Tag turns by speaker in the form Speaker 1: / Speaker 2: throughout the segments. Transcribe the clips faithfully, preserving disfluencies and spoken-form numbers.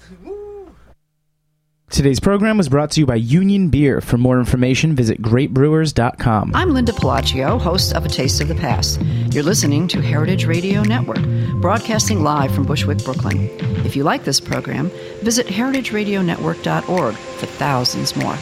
Speaker 1: Today's program was brought to you by Union Beer. For more information, visit great brewers dot com.
Speaker 2: I'm Linda Pelaccio, host of A Taste of the Past. You're listening to Heritage Radio Network, broadcasting live from Bushwick, Brooklyn. If you like this program, visit heritage radio network dot org for thousands more.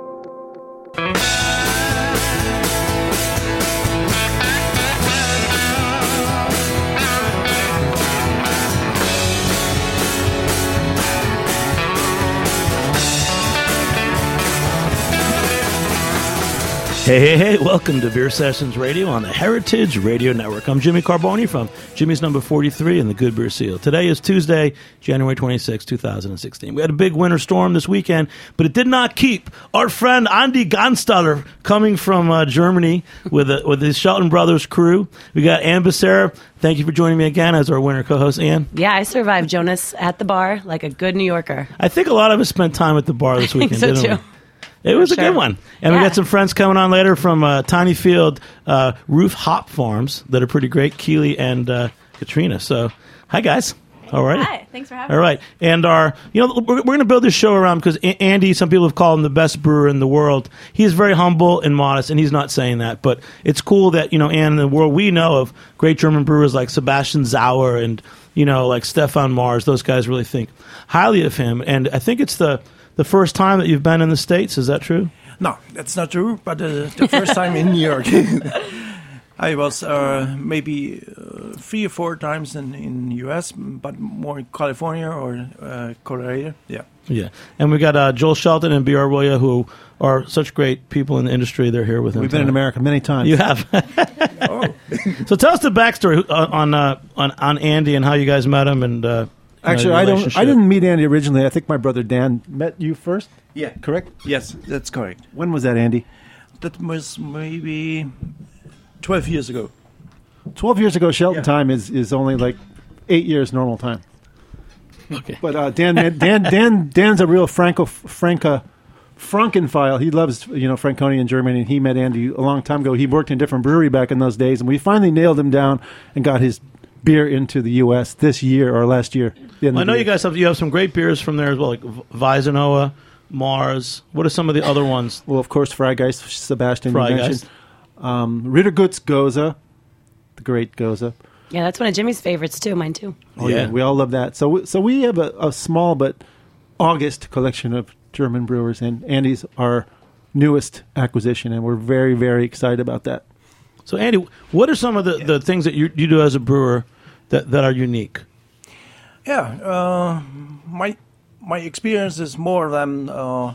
Speaker 3: Hey, hey, hey, welcome to Beer Sessions Radio on the Heritage Radio Network. I'm Jimmy Carboni from Jimmy's Number forty-three and the Good Beer Seal. Today is Tuesday, January twenty-sixth, twenty sixteen. We had a big winter storm this weekend, but it did not keep our friend Andi Ganstaller coming from uh, Germany with a, with his Shelton Brothers crew. We got Ann Becerra. Thank you for joining me again as our winter co-host, Ann.
Speaker 4: Yeah, I survived Jonas at the bar like a good New Yorker.
Speaker 3: I think a lot of us spent time at the bar this weekend,
Speaker 4: so
Speaker 3: didn't
Speaker 4: too.
Speaker 3: we? It was
Speaker 4: sure.
Speaker 3: a good one. And yeah. We got some friends coming on later from uh, Tiny Field uh, Roof Hop Farms that are pretty great, Keely and uh, Katrina. So, hi, guys. All right.
Speaker 5: Hi. Thanks for having
Speaker 3: All right.
Speaker 5: us.
Speaker 3: And our, you know, we're, we're going to build this show around because a- Andy, some people have called him the best brewer in the world. He's very humble and modest, and he's not saying that. But it's cool that, you know, Ann, in the world we know of great German brewers like Sebastian Sauer and, you know, like Stefan Mars, those guys really think highly of him. And I think it's the, the first time that you've been in the States. Is that true?
Speaker 6: No, that's not true, but uh, the first time in New York. I was uh, maybe uh, three or four times in in U S, but more in California or uh, Colorado. Yeah.
Speaker 3: Yeah. And we got uh, Joel Shelton and B R Willia, who are such great people in the industry. They're here with him.
Speaker 7: We've been
Speaker 3: tonight.
Speaker 7: in America many times.
Speaker 3: You have.
Speaker 6: Oh.
Speaker 3: So tell us the backstory on uh, on on Andy and how you guys met him and uh,
Speaker 7: Actually, I don't. I didn't meet Andy originally. I think my brother Dan met you first.
Speaker 6: Yeah.
Speaker 7: Correct?
Speaker 6: Yes, that's correct.
Speaker 7: When was that, Andy?
Speaker 6: That was maybe twelve years ago.
Speaker 7: Twelve years ago. Shelton
Speaker 6: Yeah.
Speaker 7: time is, is only like eight years normal time.
Speaker 3: Okay.
Speaker 7: But uh, Dan, Dan, Dan, Dan's a real Franco Franca Frankenfile. He loves you know Franconia in Germany, and he met Andy a long time ago. He worked in a different brewery back in those days, and we finally nailed him down and got his beer into the U S this year or last year.
Speaker 3: Well, I know you guys have you have some great beers from there as well, like Weizenauer, Mars. What are some of the other ones?
Speaker 7: Well, of course, Freigeist, Sebastian you
Speaker 3: Freigeist.
Speaker 7: mentioned. Um, Rittergut's Goza, the great Goza.
Speaker 4: Yeah, that's one of Jimmy's favorites, too. Mine, too.
Speaker 7: Oh, yeah.
Speaker 3: Yeah.
Speaker 7: We all love that. So, we- so we have a, a small but august collection of German brewers, and Andy's our newest acquisition, and we're very, very excited about that.
Speaker 3: So, Andy, what are some of the, the things that you, you do as a brewer that, that are unique?
Speaker 6: Yeah, uh, my my experience is more than uh,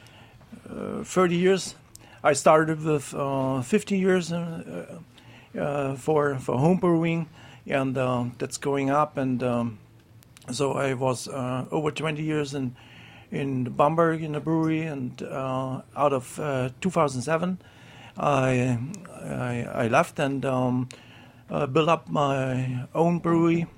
Speaker 6: uh, thirty years. I started with uh, fifty years uh, uh, for for home brewing, and uh, that's going up. And um, so I was uh, over twenty years in in Bamberg in the brewery, and uh, out of uh, two thousand seven, I, I I left and um, uh, built up my own brewery.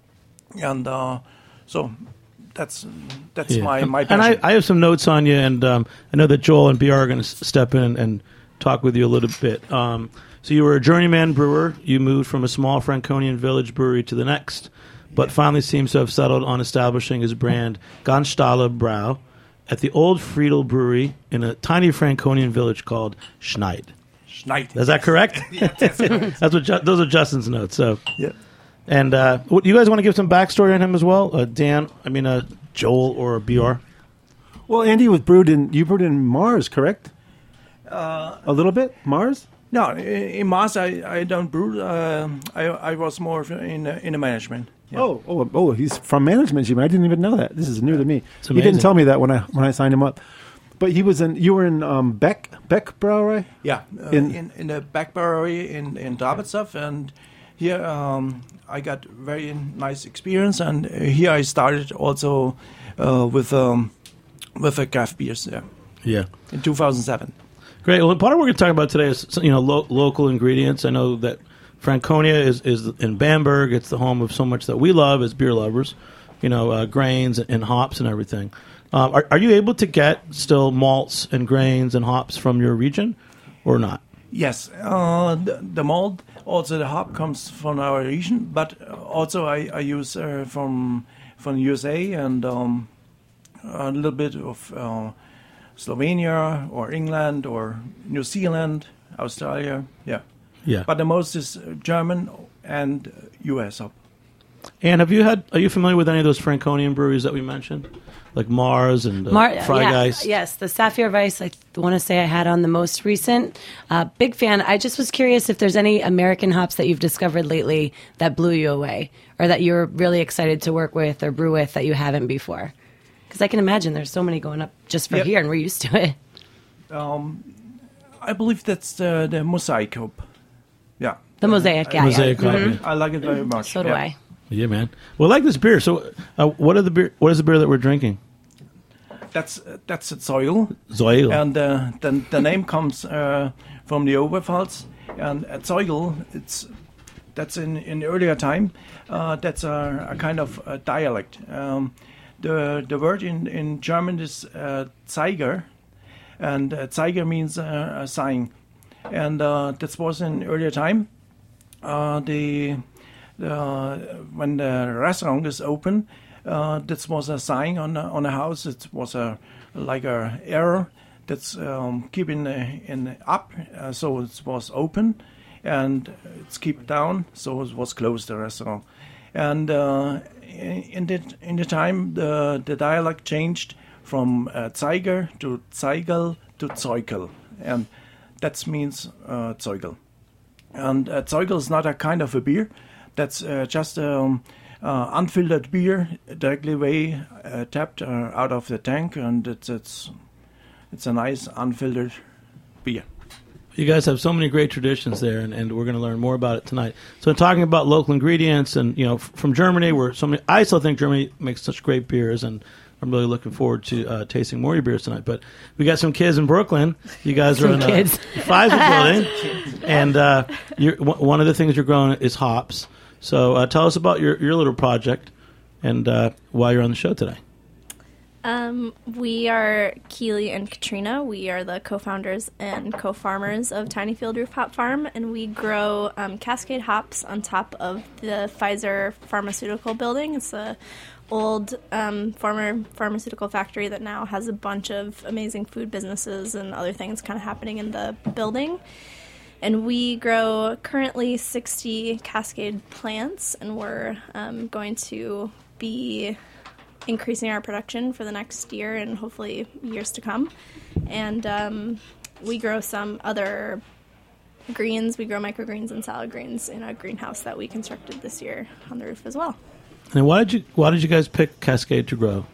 Speaker 6: And uh, so that's that's
Speaker 3: Yeah.
Speaker 6: my, my
Speaker 3: And
Speaker 6: passion.
Speaker 3: I, I have some notes on you, and um, I know that Joel and B R are going to step in and talk with you a little bit. Um, so you were a journeyman brewer. You moved from a small Franconian village brewery to the next, but finally seems to have settled on establishing his brand, Ganstaller Brau, at the old Friedel Brewery in a tiny Franconian village called Schneid.
Speaker 6: Schneid.
Speaker 3: Is that correct?
Speaker 6: Yeah, that's correct.
Speaker 3: That's what Ju- those are Justin's notes. So.
Speaker 6: Yeah.
Speaker 3: And uh, what, you guys want to give some backstory on him as well? Uh, Dan, I mean, uh, Joel or B R?
Speaker 7: Well, Andy was brewed in, you brewed in Mars, correct?
Speaker 6: Uh,
Speaker 7: A little bit? Mars?
Speaker 6: no, in, in Mars I, I don't brew. Uh, I I was more in uh, in the management. Yeah.
Speaker 7: Oh, oh, oh, he's from management, Jimmy. I didn't even know that. This is new to me.
Speaker 3: It's
Speaker 7: He didn't
Speaker 3: amazing.
Speaker 7: tell me that when I when I signed him up. But he was in, you were in um, Beck, Beck Brauerei?
Speaker 6: Yeah, uh,
Speaker 7: In-
Speaker 6: in, in the back brewery in in Drabetsov, and here um, I got very nice experience, and uh, here I started also uh, with um, with the craft beers. Yeah,
Speaker 3: Yeah.
Speaker 6: in two thousand seven.
Speaker 3: Great. Well, part of what we're going to talk about today is, you know, lo- local ingredients. I know that Franconia is, is in Bamberg. It's the home of so much that we love as beer lovers, you know, uh, grains and, and hops and everything. Um, are, are you able to get still malts and grains and hops from your region or not?
Speaker 6: Yes, uh, the, the malt, also the hop comes from our region, but also I, I use uh, from from U S A, and um, a little bit of uh, Slovenia or England or New Zealand, Australia, yeah.
Speaker 3: Yeah.
Speaker 6: But the most is uh, German and U S hop.
Speaker 3: And have you had? Are you familiar with any of those Franconian breweries that we mentioned, like Mars and uh,
Speaker 4: Mar-
Speaker 3: Freigeist?
Speaker 4: yeah, yes, the Sapphire Weiss, I want to say I had on the most recent. Uh, big fan. I just was curious if there's any American hops that you've discovered lately that blew you away or that you're really excited to work with or brew with that you haven't before. Because I can imagine there's so many going up just for
Speaker 6: Yep.
Speaker 4: here and we're used to it.
Speaker 6: Um, I believe that's the, the Mosaic hop. Yeah.
Speaker 4: The Mosaic, yeah.
Speaker 3: Mosaic
Speaker 4: yeah.
Speaker 3: hop,
Speaker 4: Mhm.
Speaker 3: yeah.
Speaker 6: I like it very much.
Speaker 4: So do
Speaker 6: yeah.
Speaker 4: I.
Speaker 3: Yeah, man. Well, I like this beer. So, uh, what are the beer? What is the beer that we're drinking?
Speaker 6: That's uh, that's a Zoil.
Speaker 3: Zoil.
Speaker 6: And uh, the, the name comes uh, from the Oberpfalz. And at Zoil, it's that's in, in earlier time. Uh, that's a, a kind of a dialect. Um, the the word in, in German is uh, Zeiger, and uh, Zeiger means uh, a sign. And uh, that was in earlier time. Uh, the uh, when the restaurant is open, uh, this was a sign on a, on a house. It was a like a arrow that's um, keeping in, in up, uh, so it was open, and it's keep down, so it was closed the restaurant. And uh, in the in the time, the the dialect changed from uh, Zeiger to Zeigel to Zeukel, and that means uh, Zeugel. And uh, Zeugel is not a kind of a beer. That's uh, just um, uh, unfiltered beer, directly away uh, tapped uh, out of the tank, and it's it's it's a nice unfiltered beer.
Speaker 3: You guys have so many great traditions there, and, and we're going to learn more about it tonight. So, talking about local ingredients, and you know, f- from Germany, where so many, I still think Germany makes such great beers, and I'm really looking forward to uh, tasting more of your beers tonight. But we got some kids in Brooklyn. You guys are
Speaker 4: Some
Speaker 3: in a
Speaker 4: kids.
Speaker 3: Pfizer building, and uh, you're, w- one of the things you're growing is hops. So, uh, tell us about your, your little project and uh, why you're on the show today.
Speaker 5: Um, we are Keely and Katrina. We are the co-founders and co-farmers of Tiny Field Roof Hop Farm, and we grow um, Cascade hops on top of the Pfizer pharmaceutical building. It's a old um, former pharmaceutical factory that now has a bunch of amazing food businesses and other things kind of happening in the building. And we grow currently sixty Cascade plants, and we're um, going to be increasing our production for the next year and hopefully years to come. And um, we grow some other greens. We grow microgreens and salad greens in a greenhouse that we constructed this year on the roof as well.
Speaker 3: And why did you why did you guys pick Cascade to grow?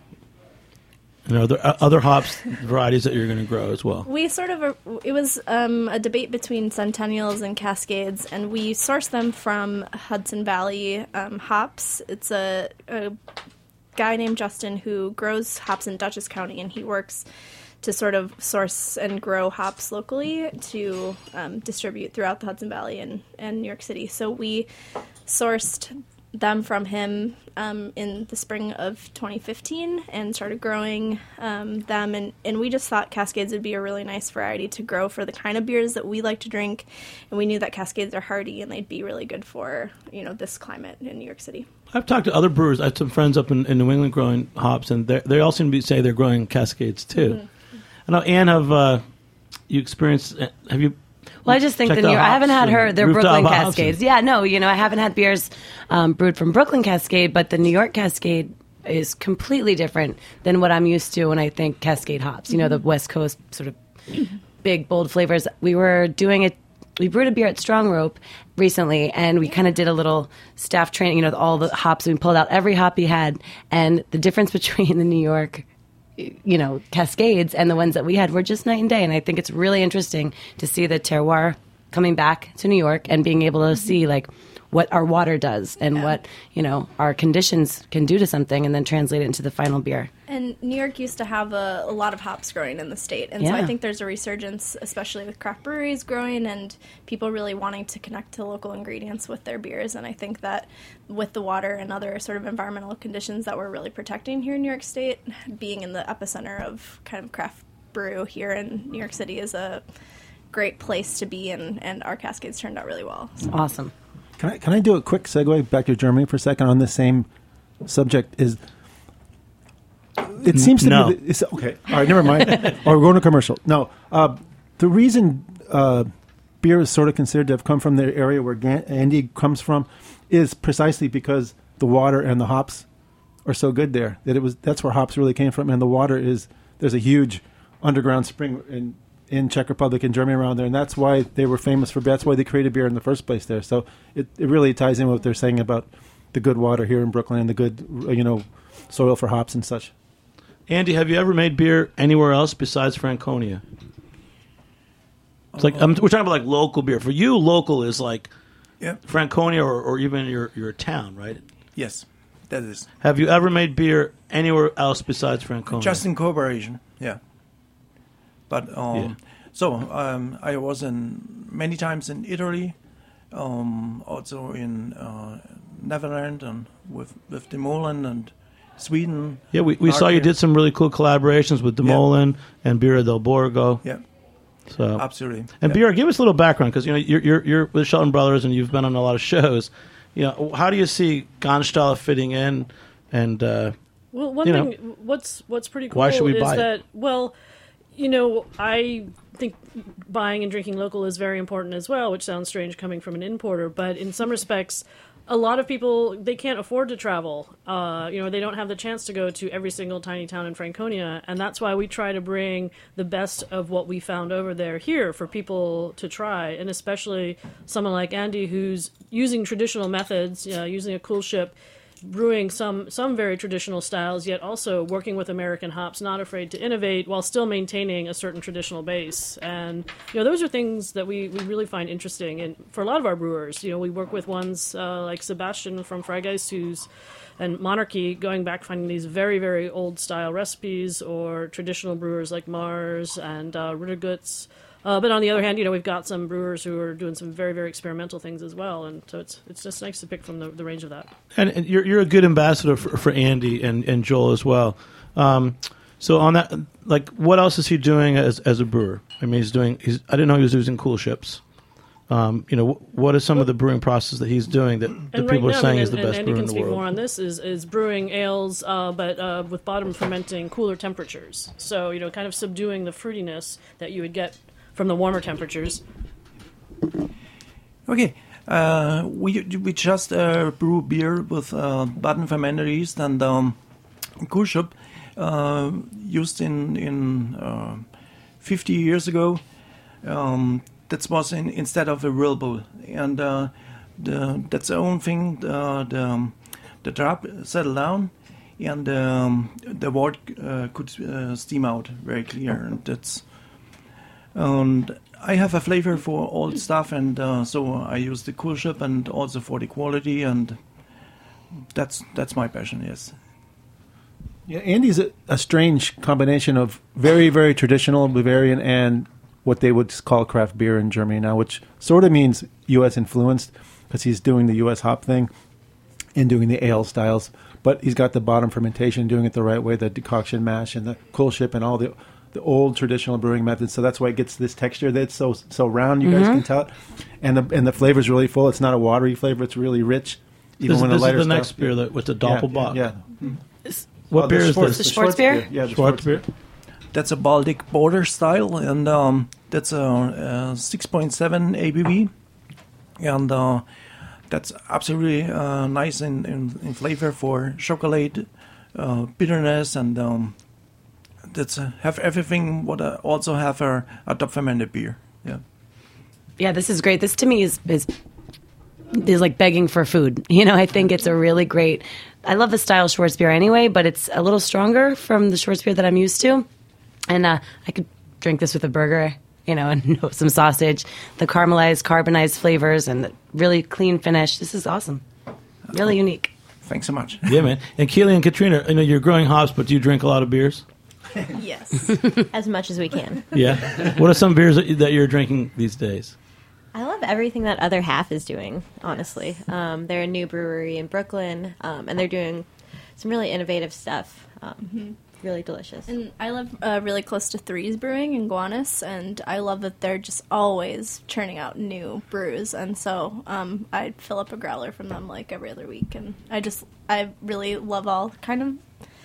Speaker 3: You know, there are other hops varieties that you're going to grow as well.
Speaker 5: We sort of, it was um, a debate between Centennials and Cascades, and we source them from Hudson Valley um, hops. It's a, a guy named Justin who grows hops in Dutchess County, and he works to sort of source and grow hops locally to um, distribute throughout the Hudson Valley and, and New York City. So we sourced them from him um, in the spring of twenty fifteen and started growing um, them. And, and we just thought Cascades would be a really nice variety to grow for the kind of beers that we like to drink. And we knew that Cascades are hardy and they'd be really good for, you know, this climate in New York City.
Speaker 3: I've talked to other brewers. I have some friends up in, in New England growing hops, and they all seem to be say they're growing Cascades too. Mm-hmm. I know, Anne, have uh, you experienced? Have you?
Speaker 4: Well, I just think the
Speaker 3: checked
Speaker 4: New
Speaker 3: out
Speaker 4: York, I haven't
Speaker 3: hops
Speaker 4: had her
Speaker 3: and
Speaker 4: their
Speaker 3: rooftop
Speaker 4: Brooklyn
Speaker 3: hops
Speaker 4: Cascades.
Speaker 3: and-
Speaker 4: Yeah, no, you know, I haven't had beers um, brewed from Brooklyn Cascade, but the New York Cascade is completely different than what I'm used to when I think Cascade hops. You know, the West Coast sort of big, bold flavors. We were doing it. We brewed a beer at Strong Rope recently, and we kind of did a little staff training, you know, all the hops. We pulled out every hop he had, and the difference between the New York, you know, Cascades and the ones that we had were just night and day. And I think it's really interesting to see the terroir coming back to New York and being able to see, like, what our water does and yeah. what, you know, our conditions can do to something, and then translate it into the final beer.
Speaker 5: And New York used to have a, a lot of hops growing in the state. And yeah. so I think there's a resurgence, especially with craft breweries growing and people really wanting to connect to local ingredients with their beers. And I think that with the water and other sort of environmental conditions that we're really protecting here in New York State, being in the epicenter of kind of craft brew here in New York City is a great place to be. And, and our Cascades turned out really well. So.
Speaker 4: Awesome.
Speaker 7: Can I, can I do a quick segue back to Germany for a second on the same subject? Is it seems to
Speaker 3: no.
Speaker 7: be. That it's, okay, all right, never mind. Or we're going to commercial. No, uh, the reason uh, beer is sort of considered to have come from the area where Gan- Andy comes from is precisely because the water and the hops are so good there. That it was that's where hops really came from, and the water is there's a huge underground spring in in Czech Republic and Germany around there, and that's why they were famous for. That's why they created beer in the first place there. So it, it really ties in with what they're saying about the good water here in Brooklyn and the good, you know, soil for hops and such.
Speaker 3: Andy, have you ever made beer anywhere else besides Franconia? It's like um, we're talking about like local beer. For you, local is like
Speaker 6: Yeah.
Speaker 3: Franconia or, or even your your town, right?
Speaker 6: Yes, that is.
Speaker 3: Have you ever made beer anywhere else besides Franconia?
Speaker 6: Just in cooperation, yeah. But um,
Speaker 3: Yeah.
Speaker 6: so um, I was in many times in Italy, um, also in uh, Netherlands and with with Demolen and Sweden.
Speaker 3: Yeah, we, we saw you did some really cool collaborations with Demolen and Birra del Borgo.
Speaker 6: Yeah,
Speaker 3: So
Speaker 6: absolutely.
Speaker 3: And
Speaker 6: yeah.
Speaker 3: Birra, give us a little background because you know you're, you're you're with Shelton Brothers and you've been on a lot of shows. You know, how do you see Ganstall fitting in? And uh,
Speaker 8: Well, one
Speaker 3: you
Speaker 8: thing
Speaker 3: know,
Speaker 8: what's what's pretty cool
Speaker 3: why should we
Speaker 8: is
Speaker 3: buy it?
Speaker 8: that well, you know, I think buying and drinking local is very important as well, which sounds strange coming from an importer, but in some respects, a lot of people, they can't afford to travel. Uh, you know, they don't have the chance to go to every single tiny town in Franconia, and that's why we try to bring the best of what we found over there here for people to try, and especially someone like Andy who's using traditional methods, you know, using a cool ship, brewing some some very traditional styles, yet also working with American hops, not afraid to innovate while still maintaining a certain traditional base. And you know, those are things that we, we really find interesting. And for a lot of our brewers, you know, we work with ones uh, like Sebastian from Freigeist, who's and Monarchy, going back finding these very very old style recipes, or traditional brewers like Mars and uh, Rittergutz. Uh, but on the other hand, you know, we've got some brewers who are doing some very, very experimental things as well, and so it's it's just nice to pick from the, the range of that.
Speaker 3: and, and you're you're a good ambassador for, for Andy and, and Joel as well. Um, so on that, like, what else is he doing as as a brewer? I mean, he's doing. He's I didn't know he was using cool ships. Um, you know, what are some of the brewing process that he's doing that, that
Speaker 8: And
Speaker 3: people
Speaker 8: right
Speaker 3: are
Speaker 8: now,
Speaker 3: saying
Speaker 8: and,
Speaker 3: is the
Speaker 8: and
Speaker 3: best
Speaker 8: Andy
Speaker 3: brewer
Speaker 8: can
Speaker 3: in the
Speaker 8: speak
Speaker 3: world?
Speaker 8: more on this, is, is brewing ales, uh, but uh, with bottom fermenting cooler temperatures. So, you know, kind of subduing the fruitiness that you would get from the warmer temperatures.
Speaker 6: Okay, uh, we we just uh, brew beer with uh, bottom fermented yeast and um, Kulshub, uh, used in in uh, fifty years ago. Um, that was in, instead of a whirlpool, and uh, the, that's the only thing. The the, um, the drop settled down, and um, the wort uh, could uh, steam out very clear, and that's. And I have a flavor for all stuff, and uh, so I use the cool ship and also for the quality, and that's that's my passion. Yes.
Speaker 7: Yeah, Andy's a, a strange combination of very, very traditional Bavarian and what they would call craft beer in Germany now, which sort of means U S influenced because he's doing the U S hop thing and doing the ale styles. But he's got the bottom fermentation, doing it the right way, the decoction mash and the cool ship and all the the old traditional brewing methods. So that's why it gets this texture that's so so round. You guys can tell it, and the and the flavor's really full. It's not a watery flavor. It's really rich. Even
Speaker 3: This,
Speaker 7: when
Speaker 3: this
Speaker 7: the lighter
Speaker 3: is the
Speaker 7: stuff,
Speaker 3: next beer that, with the Doppelbock.
Speaker 7: Yeah. yeah.
Speaker 3: What
Speaker 7: Oh,
Speaker 3: beer
Speaker 7: the
Speaker 3: is
Speaker 7: Schwartz-
Speaker 3: this?
Speaker 4: The Schwartz beer?
Speaker 7: Yeah, the
Speaker 3: Schwartz
Speaker 7: Schwartz
Speaker 3: beer.
Speaker 6: That's a Baltic border style, and um, that's a, a six point seven A B V, and uh, that's absolutely uh, nice in, in, in flavor for chocolate, uh, bitterness, and um, that's uh, have everything. What uh, also have a, a top fermented beer. Yeah.
Speaker 4: Yeah, this is great. This to me is is is like begging for food. You know, I think it's a really great. I love the style Schwartz beer anyway, but it's a little stronger from the Schwartz beer that I'm used to, and uh, I could drink this with a burger, you know, and some sausage. The caramelized, carbonized flavors and the really clean finish. This is awesome. Really unique.
Speaker 6: Thanks so much.
Speaker 3: Yeah, man. And Keely and Katrina, you know, you're growing hops, but do you drink a lot of beers?
Speaker 9: Yes, as much as we can.
Speaker 3: Yeah. What are some beers that, that you're drinking these days?
Speaker 9: I love everything that Other Half is doing, honestly. Um, they're a new brewery in Brooklyn, um, and they're doing some really innovative stuff. Um, mm-hmm. Really delicious.
Speaker 5: And I live uh, really close to Threes Brewing in Gowanus, and I love that they're just always churning out new brews. And so um, I fill up a growler from them like every other week, and I just I really love all kind of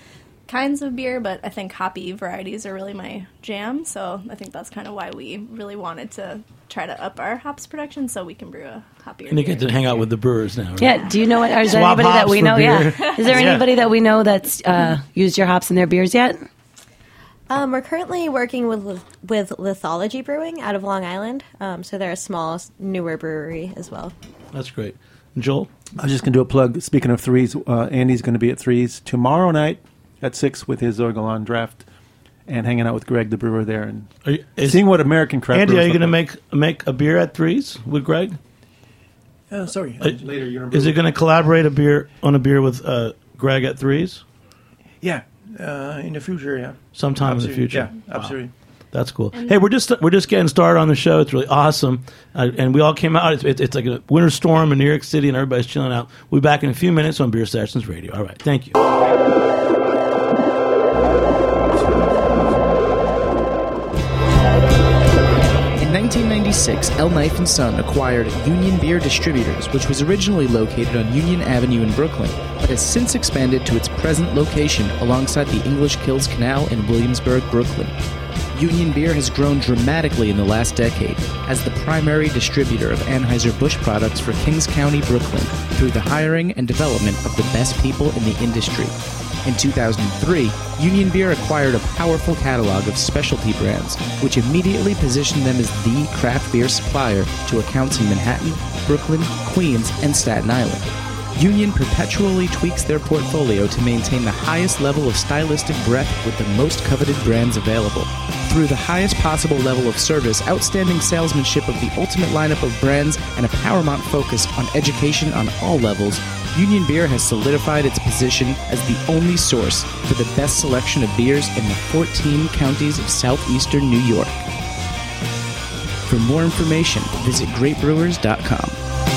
Speaker 5: kinds of beer, but I think hoppy varieties are really my jam. So I think that's kind of why we really wanted to try to up our hops production so we can brew a hoppier
Speaker 3: And you
Speaker 5: beer.
Speaker 3: get to hang out with the brewers now, right?
Speaker 4: Yeah. Do you know what? Is there
Speaker 3: Swap
Speaker 4: anybody that
Speaker 3: hops
Speaker 4: we
Speaker 3: for
Speaker 4: know?
Speaker 3: beer.
Speaker 4: Yeah. Is there
Speaker 3: Yeah.
Speaker 4: anybody that we know that's uh, used your hops in their beers yet?
Speaker 9: Um, we're currently working with with Lithology Brewing out of Long Island. Um, so they're a small, newer brewery as well.
Speaker 3: That's great. Joel?
Speaker 7: I was just going to do a plug. Speaking of threes, uh, Andy's going to be at threes tomorrow night at six with his Orgelon draft and hanging out with Greg, the brewer there, and
Speaker 3: Are you, is,
Speaker 7: seeing what American craft
Speaker 3: Andy, are
Speaker 7: brewers
Speaker 3: you going to
Speaker 7: look like.
Speaker 3: make make a beer at Threes with Greg?
Speaker 6: Uh, sorry.
Speaker 3: Uh,
Speaker 7: Later, you're
Speaker 3: Is it going to collaborate a beer on a beer with uh, Greg at Threes
Speaker 6: Yeah, uh, in the future, yeah.
Speaker 3: sometime in the
Speaker 6: Absolutely.
Speaker 3: future?
Speaker 6: Yeah, absolutely.
Speaker 3: That's cool. Hey, we're just we're just getting started on the show. It's really awesome, uh, and we all came out. It's, it's, it's like a winter storm in New York City, and everybody's chilling out. We'll be back in a few minutes on Beer Sessions Radio. All right, thank you.
Speaker 1: In nineteen ninety-six, El Knife and Son acquired Union Beer Distributors, which was originally located on Union Avenue in Brooklyn, but has since expanded to its present location alongside the English Kills Canal in Williamsburg, Brooklyn. Union Beer has grown dramatically in the last decade as the primary distributor of Anheuser-Busch products for Kings County, Brooklyn, through the hiring and development of the best people in the industry. In two thousand three, Union Beer acquired a powerful catalog of specialty brands, which immediately positioned them as the craft beer supplier to accounts in Manhattan, Brooklyn, Queens, and Staten Island. Union perpetually tweaks their portfolio to maintain the highest level of stylistic breadth with the most coveted brands available. Through the highest possible level of service, outstanding salesmanship of the ultimate lineup of brands, and a paramount focus on education on all levels, Union Beer has solidified its position as the only source for the best selection of beers in the fourteen counties of southeastern New York. For more information, visit great brewers dot com.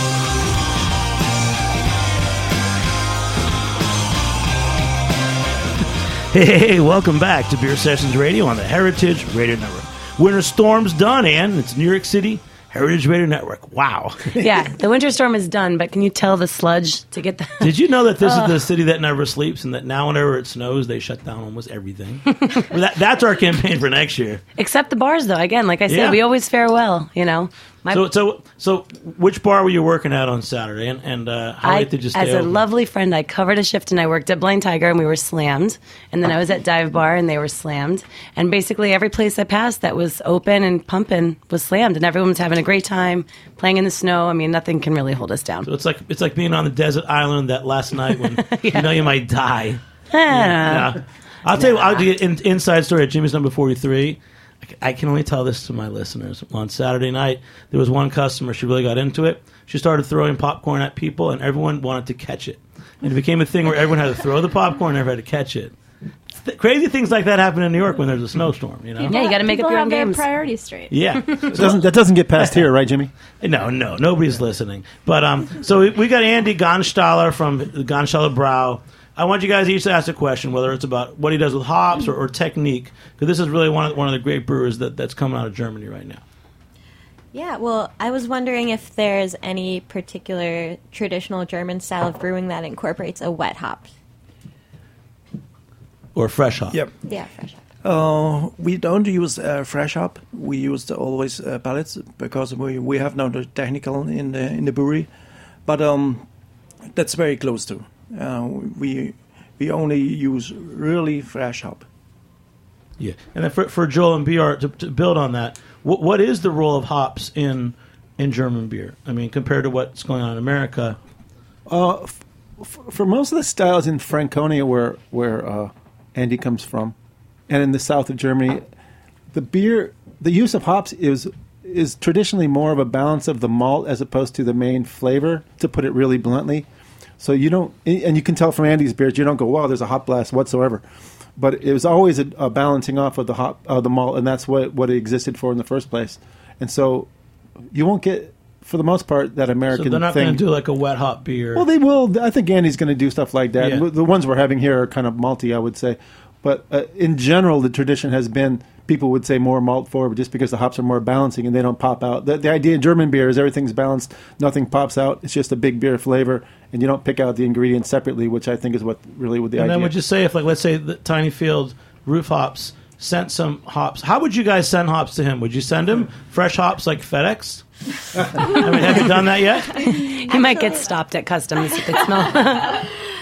Speaker 3: Hey, welcome back to Beer Sessions Radio on the Heritage Radio Network. Winter storm's done, Ann. It's New York City Heritage Radio Network. Wow.
Speaker 4: Yeah, the winter storm is done, but can you tell the sludge to get the...
Speaker 3: Did you know that this is the city that never sleeps, and that now whenever it snows, they shut down almost everything? Well, that, that's our campaign for next year.
Speaker 4: Except the bars, though. Again, like I said,
Speaker 3: Yeah.
Speaker 4: we always fare well, you know. My,
Speaker 3: So, so, so, which bar were you working at on Saturday, and, and uh, how
Speaker 4: I,
Speaker 3: late did you stay
Speaker 4: as a
Speaker 3: open?
Speaker 4: lovely friend, I covered a shift and I worked at Blind Tiger and we were slammed. And then I was at Dive Bar and they were slammed. And basically every place I passed that was open and pumping was slammed. And everyone was having a great time, playing in the snow. I mean, nothing can really hold us down.
Speaker 3: So it's like it's like being on the desert island that last night when you know you might die.
Speaker 4: Ah.
Speaker 3: Yeah. I'll tell you, I'll get an inside story at Jimmy's number forty-three. I c- I can only tell this to my listeners. On Saturday night, there was one customer. She really got into it. She started throwing popcorn at people, and everyone wanted to catch it. And it became a thing where everyone had to throw the popcorn and everyone had to catch it. Th- crazy things like that happen in New York when there's a snowstorm, you know?
Speaker 4: Yeah, you got to make up
Speaker 5: People
Speaker 4: your
Speaker 5: have
Speaker 4: own
Speaker 5: their
Speaker 4: games.
Speaker 5: priorities straight.
Speaker 3: Yeah.
Speaker 7: It doesn't, that doesn't get past here, right, Jimmy?
Speaker 3: No, no, nobody's listening. But um, so we, we got Andy Gonstaller from the Gonstaller Brau. I want you guys each to ask a question, whether it's about what he does with hops or, or technique, because this is really one of one of the great brewers that, that's coming out of Germany right now.
Speaker 9: Yeah, well, I was wondering if there's any particular traditional German style of brewing that incorporates a wet hop.
Speaker 3: Or fresh hop.
Speaker 6: Yep.
Speaker 9: Yeah, fresh hop.
Speaker 6: Uh, we don't use uh, fresh hop. We use always uh, pallets because we we have now the technical in the in the brewery, but um, that's very close to. Uh, we we only use really fresh hop.
Speaker 3: Yeah, and then for, for Joel and B R to, to build on that, what, what is the role of hops in in German beer? I mean, compared to what's going on in America.
Speaker 7: Uh, f- f- for most of the styles in Franconia, where where uh, Andy comes from, and in the south of Germany, the beer, the use of hops is is traditionally more of a balance of the malt as opposed to the main flavor. To put it really bluntly, so you don't, and you can tell from Andy's beers, you don't go, "Wow, there's a hop blast whatsoever." But it was always a, a balancing off of the hop, uh, the malt, and that's what what it existed for in the first place. And so you won't get, for the most part, that American
Speaker 3: So they're not
Speaker 7: thing.
Speaker 3: going to do like a wet hop beer.
Speaker 7: Well, they will. I think Andy's going to do stuff like that.
Speaker 3: Yeah.
Speaker 7: The ones we're having here are kind of malty, I would say. But uh, in general, the tradition has been people would say more malt forward just because the hops are more balancing and they don't pop out. The, the idea in German beer is everything's balanced, nothing pops out. It's just a big beer flavor, and you don't pick out the ingredients separately, which I think is what really what the
Speaker 3: and
Speaker 7: idea.
Speaker 3: then would you say if, like, let's say the Tiny Field Roof Hops sent some hops, how would you guys send hops to him? Would you send him fresh hops like FedEx? I mean, have you done that yet?
Speaker 4: He might get stopped at customs if it smells.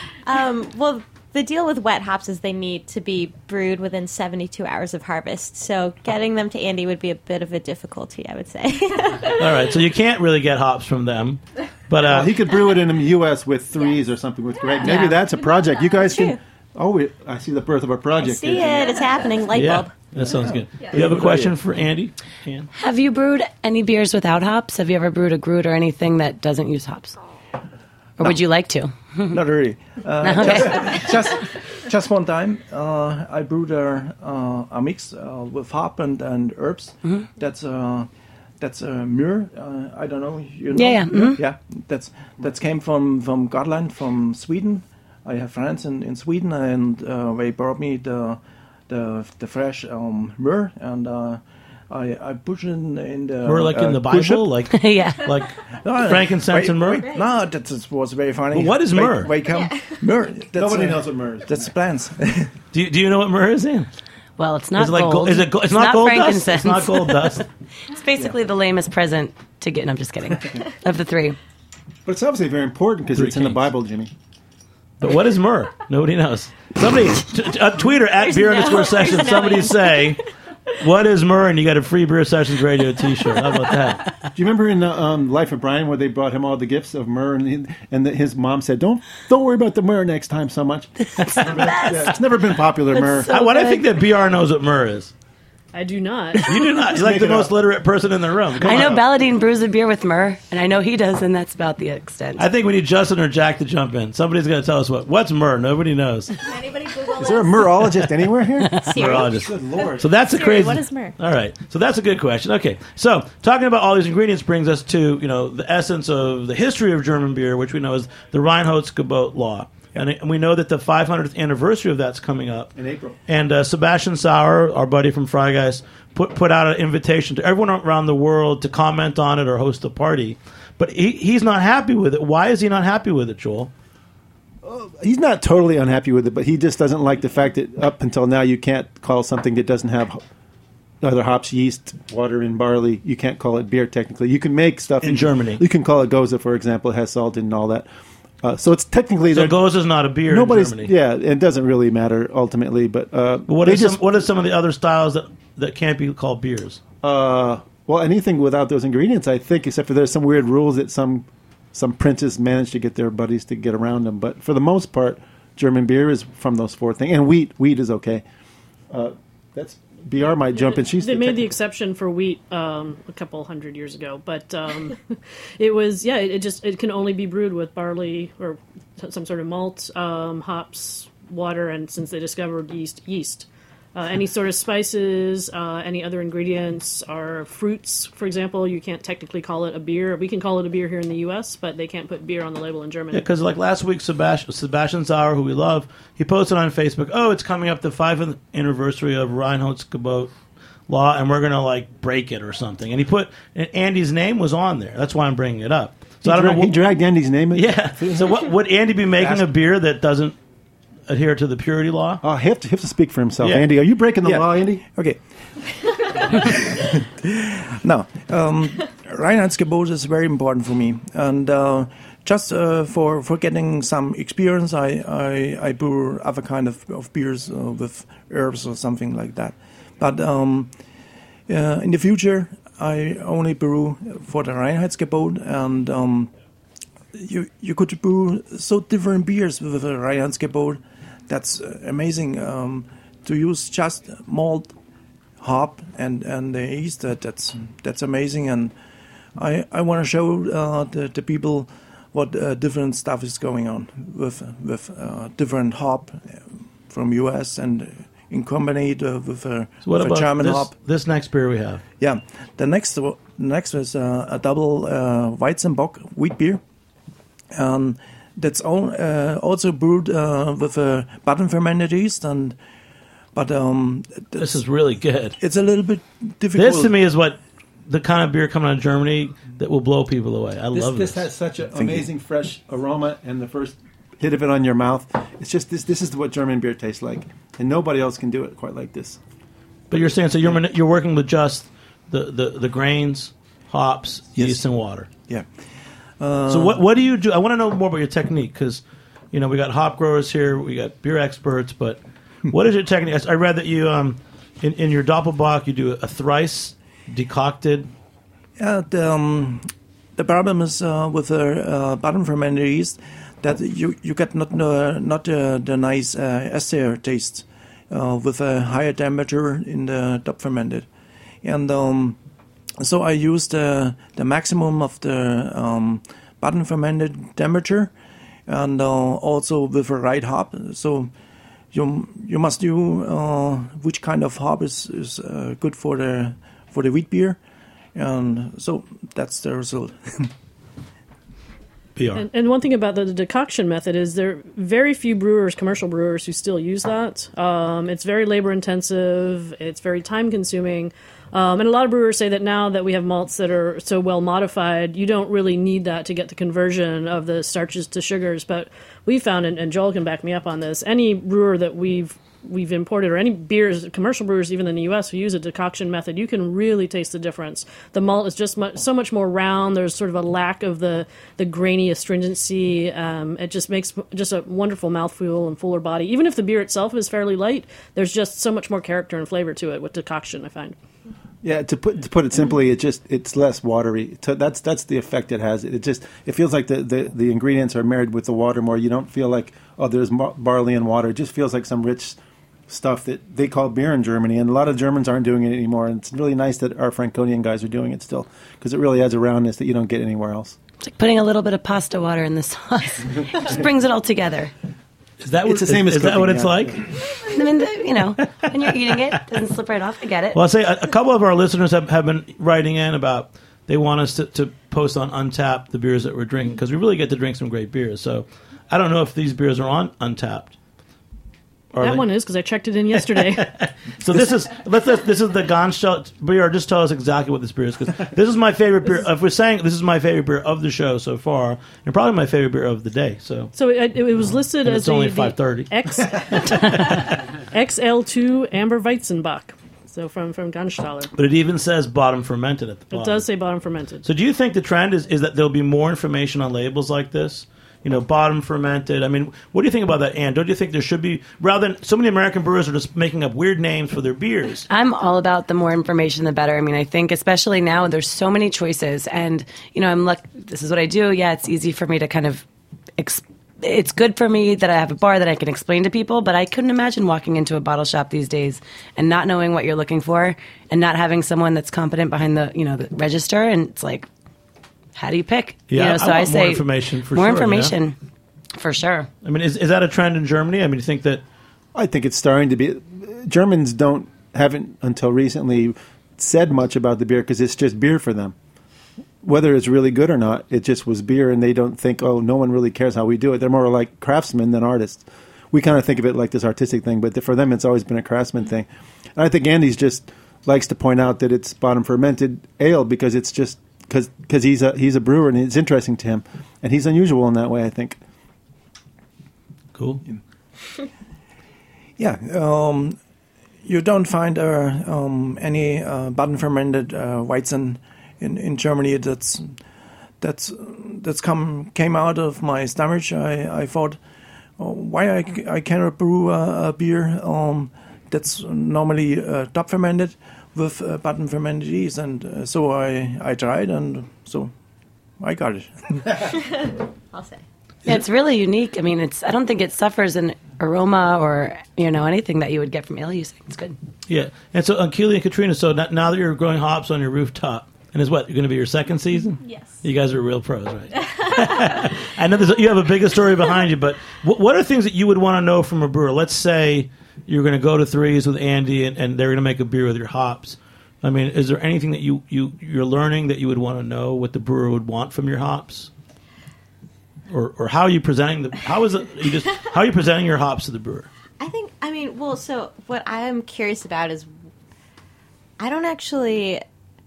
Speaker 9: Um, well, the deal with wet hops is they need to be brewed within seventy-two hours of harvest. So getting them to Andy would be a bit of a difficulty, I would say.
Speaker 3: All right, so you can't really get hops from them. But uh,
Speaker 7: well, he could brew it in the U S with threes or something with Greg. Maybe
Speaker 4: Yeah.
Speaker 7: that's a project. You guys
Speaker 9: True.
Speaker 7: can... Oh, we, I see the birth of a
Speaker 9: I
Speaker 7: project.
Speaker 9: see
Speaker 7: here.
Speaker 9: it. It's happening. Light
Speaker 3: yeah,
Speaker 9: bulb.
Speaker 3: that sounds good. You have a question for Andy? Ann?
Speaker 4: Have you brewed any beers without hops? Have you ever brewed a Groot or anything that doesn't use hops? Or would you like to?
Speaker 6: Not really. Uh,
Speaker 4: Okay.
Speaker 6: just, just, just one time, uh, I brewed a, uh, a mix uh, with hop and, and herbs.
Speaker 4: Mm-hmm.
Speaker 6: That's uh, that's a myrrh. Uh, I don't know. You know?
Speaker 4: Yeah, yeah, mhm.
Speaker 6: yeah. That's that came from from Gotland, from Sweden. I have friends in, in Sweden, and uh, they brought me the the the fresh um, myrrh, and uh, I I put it in, in the
Speaker 3: Myrrh like in the
Speaker 6: uh, push
Speaker 3: Bible?
Speaker 6: it.
Speaker 3: Like
Speaker 4: yeah.
Speaker 3: like
Speaker 6: No,
Speaker 3: frankincense
Speaker 6: wait,
Speaker 3: and myrrh?
Speaker 6: wait, no, that is- was very funny.
Speaker 3: Well, what is
Speaker 6: Wait-
Speaker 3: myrrh?
Speaker 6: Wait, come. Myrrh. That's,
Speaker 7: Nobody
Speaker 6: uh,
Speaker 7: knows what myrrh is.
Speaker 6: That's plants.
Speaker 3: Do you, do you know what myrrh is, Ian?
Speaker 4: Well, it's not
Speaker 3: Is it like
Speaker 4: gold.
Speaker 3: gold? Is it go- it's, not, gold dust?
Speaker 4: frankincense.
Speaker 3: It's not gold dust.
Speaker 4: It's basically the lamest present to get. No, I'm just kidding. Of the three.
Speaker 7: But it's obviously very important because
Speaker 3: Three
Speaker 7: it's in the
Speaker 3: kings.
Speaker 7: Bible, Jimmy.
Speaker 3: But what is myrrh? Nobody knows. Somebody, t- t- uh, Twitter at beer
Speaker 9: no-
Speaker 3: underscore session.
Speaker 9: there's no
Speaker 3: Somebody
Speaker 9: answer.
Speaker 3: say, what is myrrh? And you got a free Beer Sessions Radio T-shirt. How about that?
Speaker 7: Do you remember in uh, um, Life of Brian where they brought him all the gifts of myrrh, and, he, and the, his mom said, "Don't don't worry about the myrrh next time so much." Yeah, it's never been popular myrrh.
Speaker 4: so-
Speaker 3: I, why do I
Speaker 4: good.
Speaker 3: think that B R knows what myrrh is?
Speaker 8: I do not.
Speaker 3: You do not. You're like
Speaker 7: make
Speaker 3: the
Speaker 7: it
Speaker 3: most
Speaker 7: up.
Speaker 3: literate person in the room. Come
Speaker 4: I know
Speaker 3: on.
Speaker 4: Balladine brews a beer with myrrh, and I know he does, and that's about the extent.
Speaker 3: I think we need Justin or Jack to jump in. Somebody's going to tell us what what's myrrh. Nobody knows.
Speaker 5: Anybody Google
Speaker 7: Is there a myrologist anywhere here?
Speaker 3: Myrologist.
Speaker 7: Good Lord.
Speaker 3: So that's a
Speaker 5: Siri,
Speaker 3: crazy.
Speaker 5: what is myrrh?
Speaker 3: All right. So that's a good question. Okay. So talking about all these ingredients brings us to, you know, the essence of the history of German beer, which we know is the Reinheitsgebot law. And, and we know that the five hundredth anniversary of that's coming up.
Speaker 7: In April.
Speaker 3: And uh, Sebastian Sauer, our buddy from Fry Guys, put, put out an invitation to everyone around the world to comment on it or host a party. But he, he's not happy with it. Why is he not happy with it, Joel?
Speaker 7: He's not totally unhappy with it, but he just doesn't like the fact that up until now you can't call something that doesn't have either hops, yeast, water, and barley. You can't call it beer technically. You can make stuff
Speaker 3: In Germany.
Speaker 7: You can call it Goza, for example. It has salt and all that. Uh, so it's technically
Speaker 3: So
Speaker 7: they're-
Speaker 3: Goza is not a beer
Speaker 7: nobody's.
Speaker 3: in Germany.
Speaker 7: Yeah, it doesn't really matter ultimately. But uh,
Speaker 3: But what
Speaker 7: they
Speaker 3: are,
Speaker 7: just
Speaker 3: some, what are some of the other styles that, that can't be called beers?
Speaker 7: Uh, well, anything without those ingredients, I think, except for there's some weird rules that some some princes manage to get their buddies to get around them. But for the most part, German beer is from those four things, and wheat. Wheat is okay. Uh, that's B R might jump in. She's
Speaker 8: They
Speaker 7: the
Speaker 8: made the
Speaker 7: technical-
Speaker 8: exception for wheat um, a couple hundred years ago, but um, it was yeah. It, it just it can only be brewed with barley or t- some sort of malt, um, hops, water, and since they discovered yeast, yeast. Uh, any sort of spices, uh, any other ingredients are fruits. For example, you can't technically call it a beer. We can call it a beer here in the U S, but they can't put beer on the label in Germany.
Speaker 3: Yeah, because like last week, Sebastian, Sebastian Sauer, who we love, he posted on Facebook, oh, it's coming up the fiftieth anniversary of Reinheitsgebot law, and we're going to like break it or something. And he put, and Andy's name was on there. That's why I'm bringing it up. So
Speaker 7: He,
Speaker 3: I don't
Speaker 7: dra-
Speaker 3: know.
Speaker 7: he
Speaker 3: What,
Speaker 7: dragged Andy's name in.
Speaker 3: yeah. So what would Andy be making a beer that doesn't adhere to the purity law?
Speaker 7: Oh, he has to, he has to speak for himself.
Speaker 3: Yeah.
Speaker 7: Andy, are you breaking the
Speaker 6: Yeah.
Speaker 7: law, Andy?
Speaker 6: Okay. Now, um, Reinheitsgebot is very important for me, and uh, just uh, for for getting some experience, I I, I brew other kind of, of beers uh, with herbs or something like that. But um, uh, in the future, I only brew for the Reinheitsgebot, and um, you you could brew so different beers with the Reinheitsgebot. That's uh, amazing. Um, to use just malt, hop, and and the yeast. That, that's that's amazing, and I I want to show uh, the the people what uh, different stuff is going on with with uh, different hop from U S and in combined uh, with a,
Speaker 3: So what
Speaker 6: with a
Speaker 3: about
Speaker 6: German
Speaker 3: this,
Speaker 6: hop.
Speaker 3: this next beer we have?
Speaker 6: Yeah, the next o- next is uh, a double uh, Weizenbock wheat beer. Um, that's all, uh, also brewed uh, with a button fermented yeast, and but um,
Speaker 3: This is really good.
Speaker 6: it's a little bit difficult.
Speaker 3: This to me is what the kind of beer coming out of Germany that will blow people away. I
Speaker 7: This,
Speaker 3: love
Speaker 7: this
Speaker 3: this.
Speaker 7: has such an
Speaker 6: Thank you.
Speaker 7: amazing fresh aroma, and the first hit of it on your mouth, it's just this. This is what German beer tastes like, and nobody else can do it quite like this.
Speaker 3: But you're saying so you're mani- you're working with just the, the, the grains, hops,
Speaker 6: Yes.
Speaker 3: yeast, and water.
Speaker 6: Yeah.
Speaker 3: So what what do you do? I want to know more about your technique because you know we got hop growers here, we got beer experts, but what is your technique? I I read that you um in, in your Doppelbock you do a thrice decocted.
Speaker 6: Yeah, the, um, the problem is uh, with the uh, bottom fermented yeast that you, you get not uh, not uh, the nice uh, ester taste uh, with a higher temperature in the top fermented, and um, so I used uh, the maximum of the um, bottom fermented temperature, and uh, also with a right hop. So you you must do uh, which kind of hop is is uh, good for the for the wheat beer. And so that's the result.
Speaker 3: P R.
Speaker 8: And, and one thing about the, the decoction method is there are very few brewers, commercial brewers, who still use that. Um, it's very labor intensive. It's very time consuming. Um, and a lot of brewers say that now that we have malts that are so well modified, you don't really need that to get the conversion of the starches to sugars. But we found, and, and Joel can back me up on this, any brewer that we've we've imported, or any beers, commercial brewers even in the U S who use a decoction method, you can really taste the difference. The malt is just much, so much more round. There's sort of a lack of the, the grainy astringency. Um, it just makes just a wonderful mouthfeel and fuller body. Even if the beer itself is fairly light, there's just so much more character and flavor to it with decoction, I find.
Speaker 7: Yeah, to put to put it simply, it just it's less watery. To, that's that's the effect it has. It just it feels like the, the, the ingredients are married with the water more. You don't feel like oh there's mar- barley and water. It just feels like some rich stuff that they call beer in Germany, and a lot of Germans aren't doing it anymore. And it's really nice that our Franconian guys are doing it still, because it really adds a roundness that you don't get anywhere else.
Speaker 4: It's like putting a little bit of pasta water in the sauce. It just brings it all together.
Speaker 3: Is that what,
Speaker 7: It's the same
Speaker 3: is,
Speaker 7: as
Speaker 3: is that what
Speaker 7: cooking,
Speaker 3: it's
Speaker 7: yeah.
Speaker 3: like?
Speaker 4: I mean, the, you know, when you're eating it, it doesn't slip right off. I get it.
Speaker 3: Well, I'll say a, a couple of our listeners have, have been writing in about they want us to, to post on Untapped the beers that we're drinking because we really get to drink some great beers. So I don't know if these beers are on Untapped. Are
Speaker 8: That
Speaker 3: they?
Speaker 8: one is, because I checked it in yesterday.
Speaker 3: So this is let's, let's this is the Ganstall beer. Just tell us exactly what this beer is, because this is my favorite beer. If we're saying this is my favorite beer of the show so far, and probably my favorite beer of the day. So
Speaker 8: So it, it was listed
Speaker 3: And
Speaker 8: as
Speaker 3: it's only
Speaker 8: the,
Speaker 3: five thirty.
Speaker 8: the X, X L two Amber Weizenbach. So from, from Ganstaller.
Speaker 3: But it even says bottom fermented at the bottom.
Speaker 8: It does say bottom fermented.
Speaker 3: So do you think the trend is, is that there'll be more information on labels like this? You know, bottom fermented. I mean, what do you think about that, Anne? Don't you think there should be, rather than so many American brewers are just making up weird names for their beers?
Speaker 4: I'm all about the more information, the better. I mean, I think especially now there's so many choices, and you know, I'm luck. This is what I do. Yeah, it's easy for me to kind of. Exp- it's good for me that I have a bar that I can explain to people, but I couldn't imagine walking into a bottle shop these days and not knowing what you're looking for, and not having someone that's competent behind the you know the register, and it's like. How do you pick?
Speaker 3: Yeah,
Speaker 4: you know,
Speaker 3: I
Speaker 4: so
Speaker 3: want
Speaker 4: I,
Speaker 3: more
Speaker 4: say
Speaker 3: information for
Speaker 4: more
Speaker 3: sure,
Speaker 4: information for sure.
Speaker 3: I mean, is is that a trend in Germany? I mean, you think that
Speaker 7: I think it's starting to be. Germans don't haven't until recently said much about the beer because it's just beer for them. Whether it's really good or not, it just was beer, and they don't think, oh, no one really cares how we do it. They're more like craftsmen than artists. We kind of think of it like this artistic thing, but for them, it's always been a craftsman thing. And I think Andy's just likes to point out that it's bottom fermented ale because it's just. Because because he's a he's a brewer and it's interesting to him, and he's unusual in that way, I think.
Speaker 3: cool?
Speaker 6: Yeah, um, you don't find uh, um, any uh, bottom fermented uh, Weizen in, in Germany. That's that's that's come came out of my stomach. I, I thought, oh, why I, I cannot brew a, a beer um, that's normally uh, top fermented with uh, bottom fermented yeast, and uh, so I I tried, and so I got it.
Speaker 9: I'll say.
Speaker 4: Yeah, it's really unique. I mean, it's I don't think it suffers an aroma or you know anything that you would get from ale using. It's good.
Speaker 3: Yeah, and so uh, Keely and Katrina. So now, now that you're growing hops on your rooftop, and it's what you're going to be your second season.
Speaker 5: Yes.
Speaker 3: You guys are real pros, right? I know there's, you have a bigger story behind you, but what, what are things that you would want to know from a brewer? Let's say you're going to go to Threes with Andy, and, and they're going to make a beer with your hops. I mean, is there anything that you, you, you're learning that you would want to know what the brewer would want from your hops? Or or how are you presenting the how is it you just how are you presenting your hops to the brewer?
Speaker 9: I think, I mean, well, so what I'm curious about is I don't actually,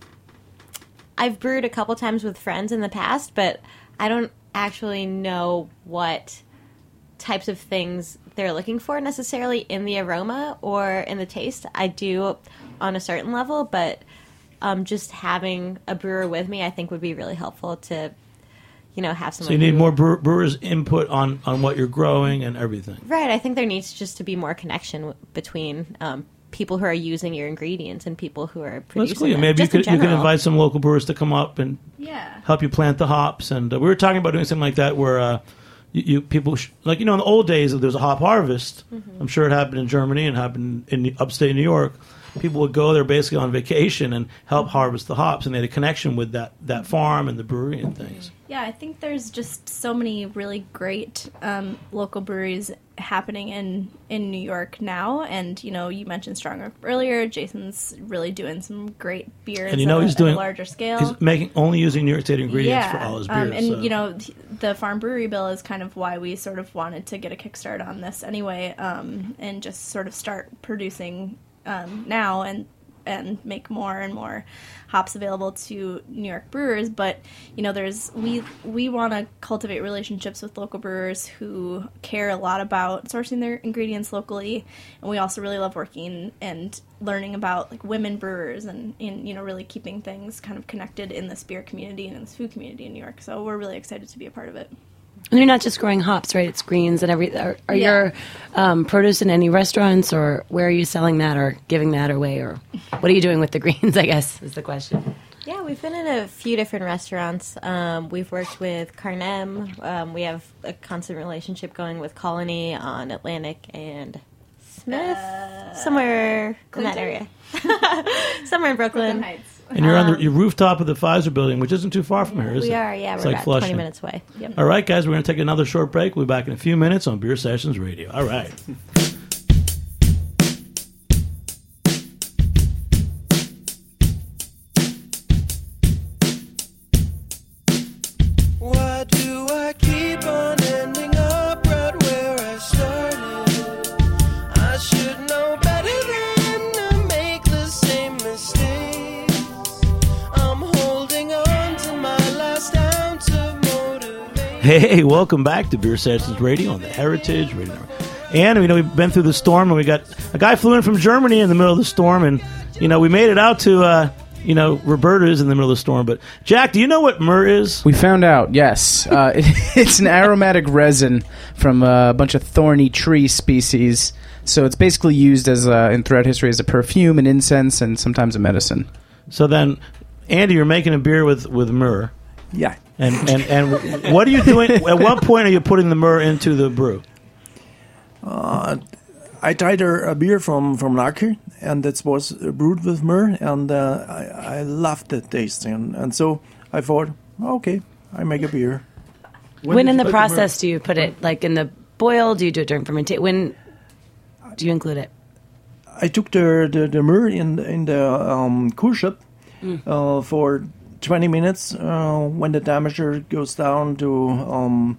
Speaker 9: I've brewed a couple times with friends in the past, but I don't actually know what types of things they're looking for necessarily in the aroma or in the taste. I do on a certain level, but um, just having a brewer with me, I think would be really helpful to, you know, have someone.
Speaker 3: So you need
Speaker 9: who,
Speaker 3: more brewer, brewers' input on, on what you're growing and everything.
Speaker 9: Right. I think there needs just to be more connection w- between um, people who are using your ingredients and people who are producing
Speaker 3: That's cool.
Speaker 9: them.
Speaker 3: Maybe you
Speaker 9: just in
Speaker 3: could you could
Speaker 9: general.
Speaker 3: invite some local brewers to come up and
Speaker 5: Yeah.
Speaker 3: help you plant the hops. And uh, we were talking about doing something like that where uh, you, you people sh- like you know in the old days there was a hop harvest.
Speaker 9: Mm-hmm.
Speaker 3: I'm sure it happened in Germany and happened in upstate New York. People would go there basically on vacation and help harvest the hops, and they had a connection with that, that farm and the brewery and things.
Speaker 5: Yeah, I think there's just so many really great um, local breweries happening in, in New York now. And, you know, you mentioned Strong Rock earlier. Jason's really doing some great beers
Speaker 3: And you know
Speaker 5: at,
Speaker 3: he's
Speaker 5: a,
Speaker 3: doing
Speaker 5: at a larger scale.
Speaker 3: He's making only using New York State ingredients
Speaker 5: yeah.
Speaker 3: for all his beers.
Speaker 5: Um, and,
Speaker 3: so.
Speaker 5: you know, th- the Farm Brewery Bill is kind of why we sort of wanted to get a kickstart on this anyway, um, and just sort of start producing um, now and and make more and more hops available to New York brewers. But, you know, there's we we want to cultivate relationships with local brewers who care a lot about sourcing their ingredients locally, and we also really love working and learning about like women brewers and in you know really keeping things kind of connected in this beer community and in this food community in New York. So we're really excited to be a part of it.
Speaker 4: And you're not just growing hops, right? It's greens and everything. Are, are
Speaker 5: Yeah.
Speaker 4: your um, produce in any restaurants, or where are you selling that, or giving that away, or what are you doing with the greens? I guess is the question.
Speaker 9: Yeah, we've been in a few different restaurants. Um, we've worked with Carnem. Um, we have a constant relationship going with Colony on Atlantic and Smith, somewhere in that area, somewhere in Brooklyn.
Speaker 5: Heights.
Speaker 3: And you're on the your rooftop of the Pfizer building, which isn't too far from here, is
Speaker 9: We
Speaker 3: it?
Speaker 9: are, yeah,
Speaker 3: It's
Speaker 9: we're
Speaker 3: like
Speaker 9: about
Speaker 3: Flushing.
Speaker 9: twenty minutes away. Yep.
Speaker 3: All right, guys, we're going to take another short break. We'll be back in a few minutes on Beer Sessions Radio. All right.
Speaker 10: Why do I keep on ending up right where I started? I should know better than to make the same mistakes. I'm holding on to my last ounce of motivation.
Speaker 3: Hey, welcome back to Beer Sessions Radio on the Heritage Radio Network. And, you know, we've been through the storm, and we got a guy flew in from Germany in the middle of the storm, and, you know, we made it out to, uh, you know, Roberta's in the middle of the storm. But, Jack, do you know what myrrh is?
Speaker 1: We found out, yes. Uh, it, it's an aromatic resin from a bunch of thorny tree species. So it's basically used as a, in throughout history as a perfume and incense and sometimes a medicine.
Speaker 3: So then, Andy, you're making a beer with, with myrrh.
Speaker 6: Yeah.
Speaker 3: And, and, and what are you doing? At what point are you putting the myrrh into the brew?
Speaker 6: Uh, I tried a, a beer from from Lager, and that was brewed with myrrh, and uh, I, I loved the taste, and, and so I thought, okay, I make a beer.
Speaker 4: When,
Speaker 7: did
Speaker 4: in
Speaker 7: you
Speaker 4: the
Speaker 7: put the
Speaker 4: process do you put it, like in the boil? Do you do it during fermentation? When do you include it?
Speaker 6: I took the the, the myrrh in in the um, Coolship uh, for twenty minutes uh, when the temperature goes down to um,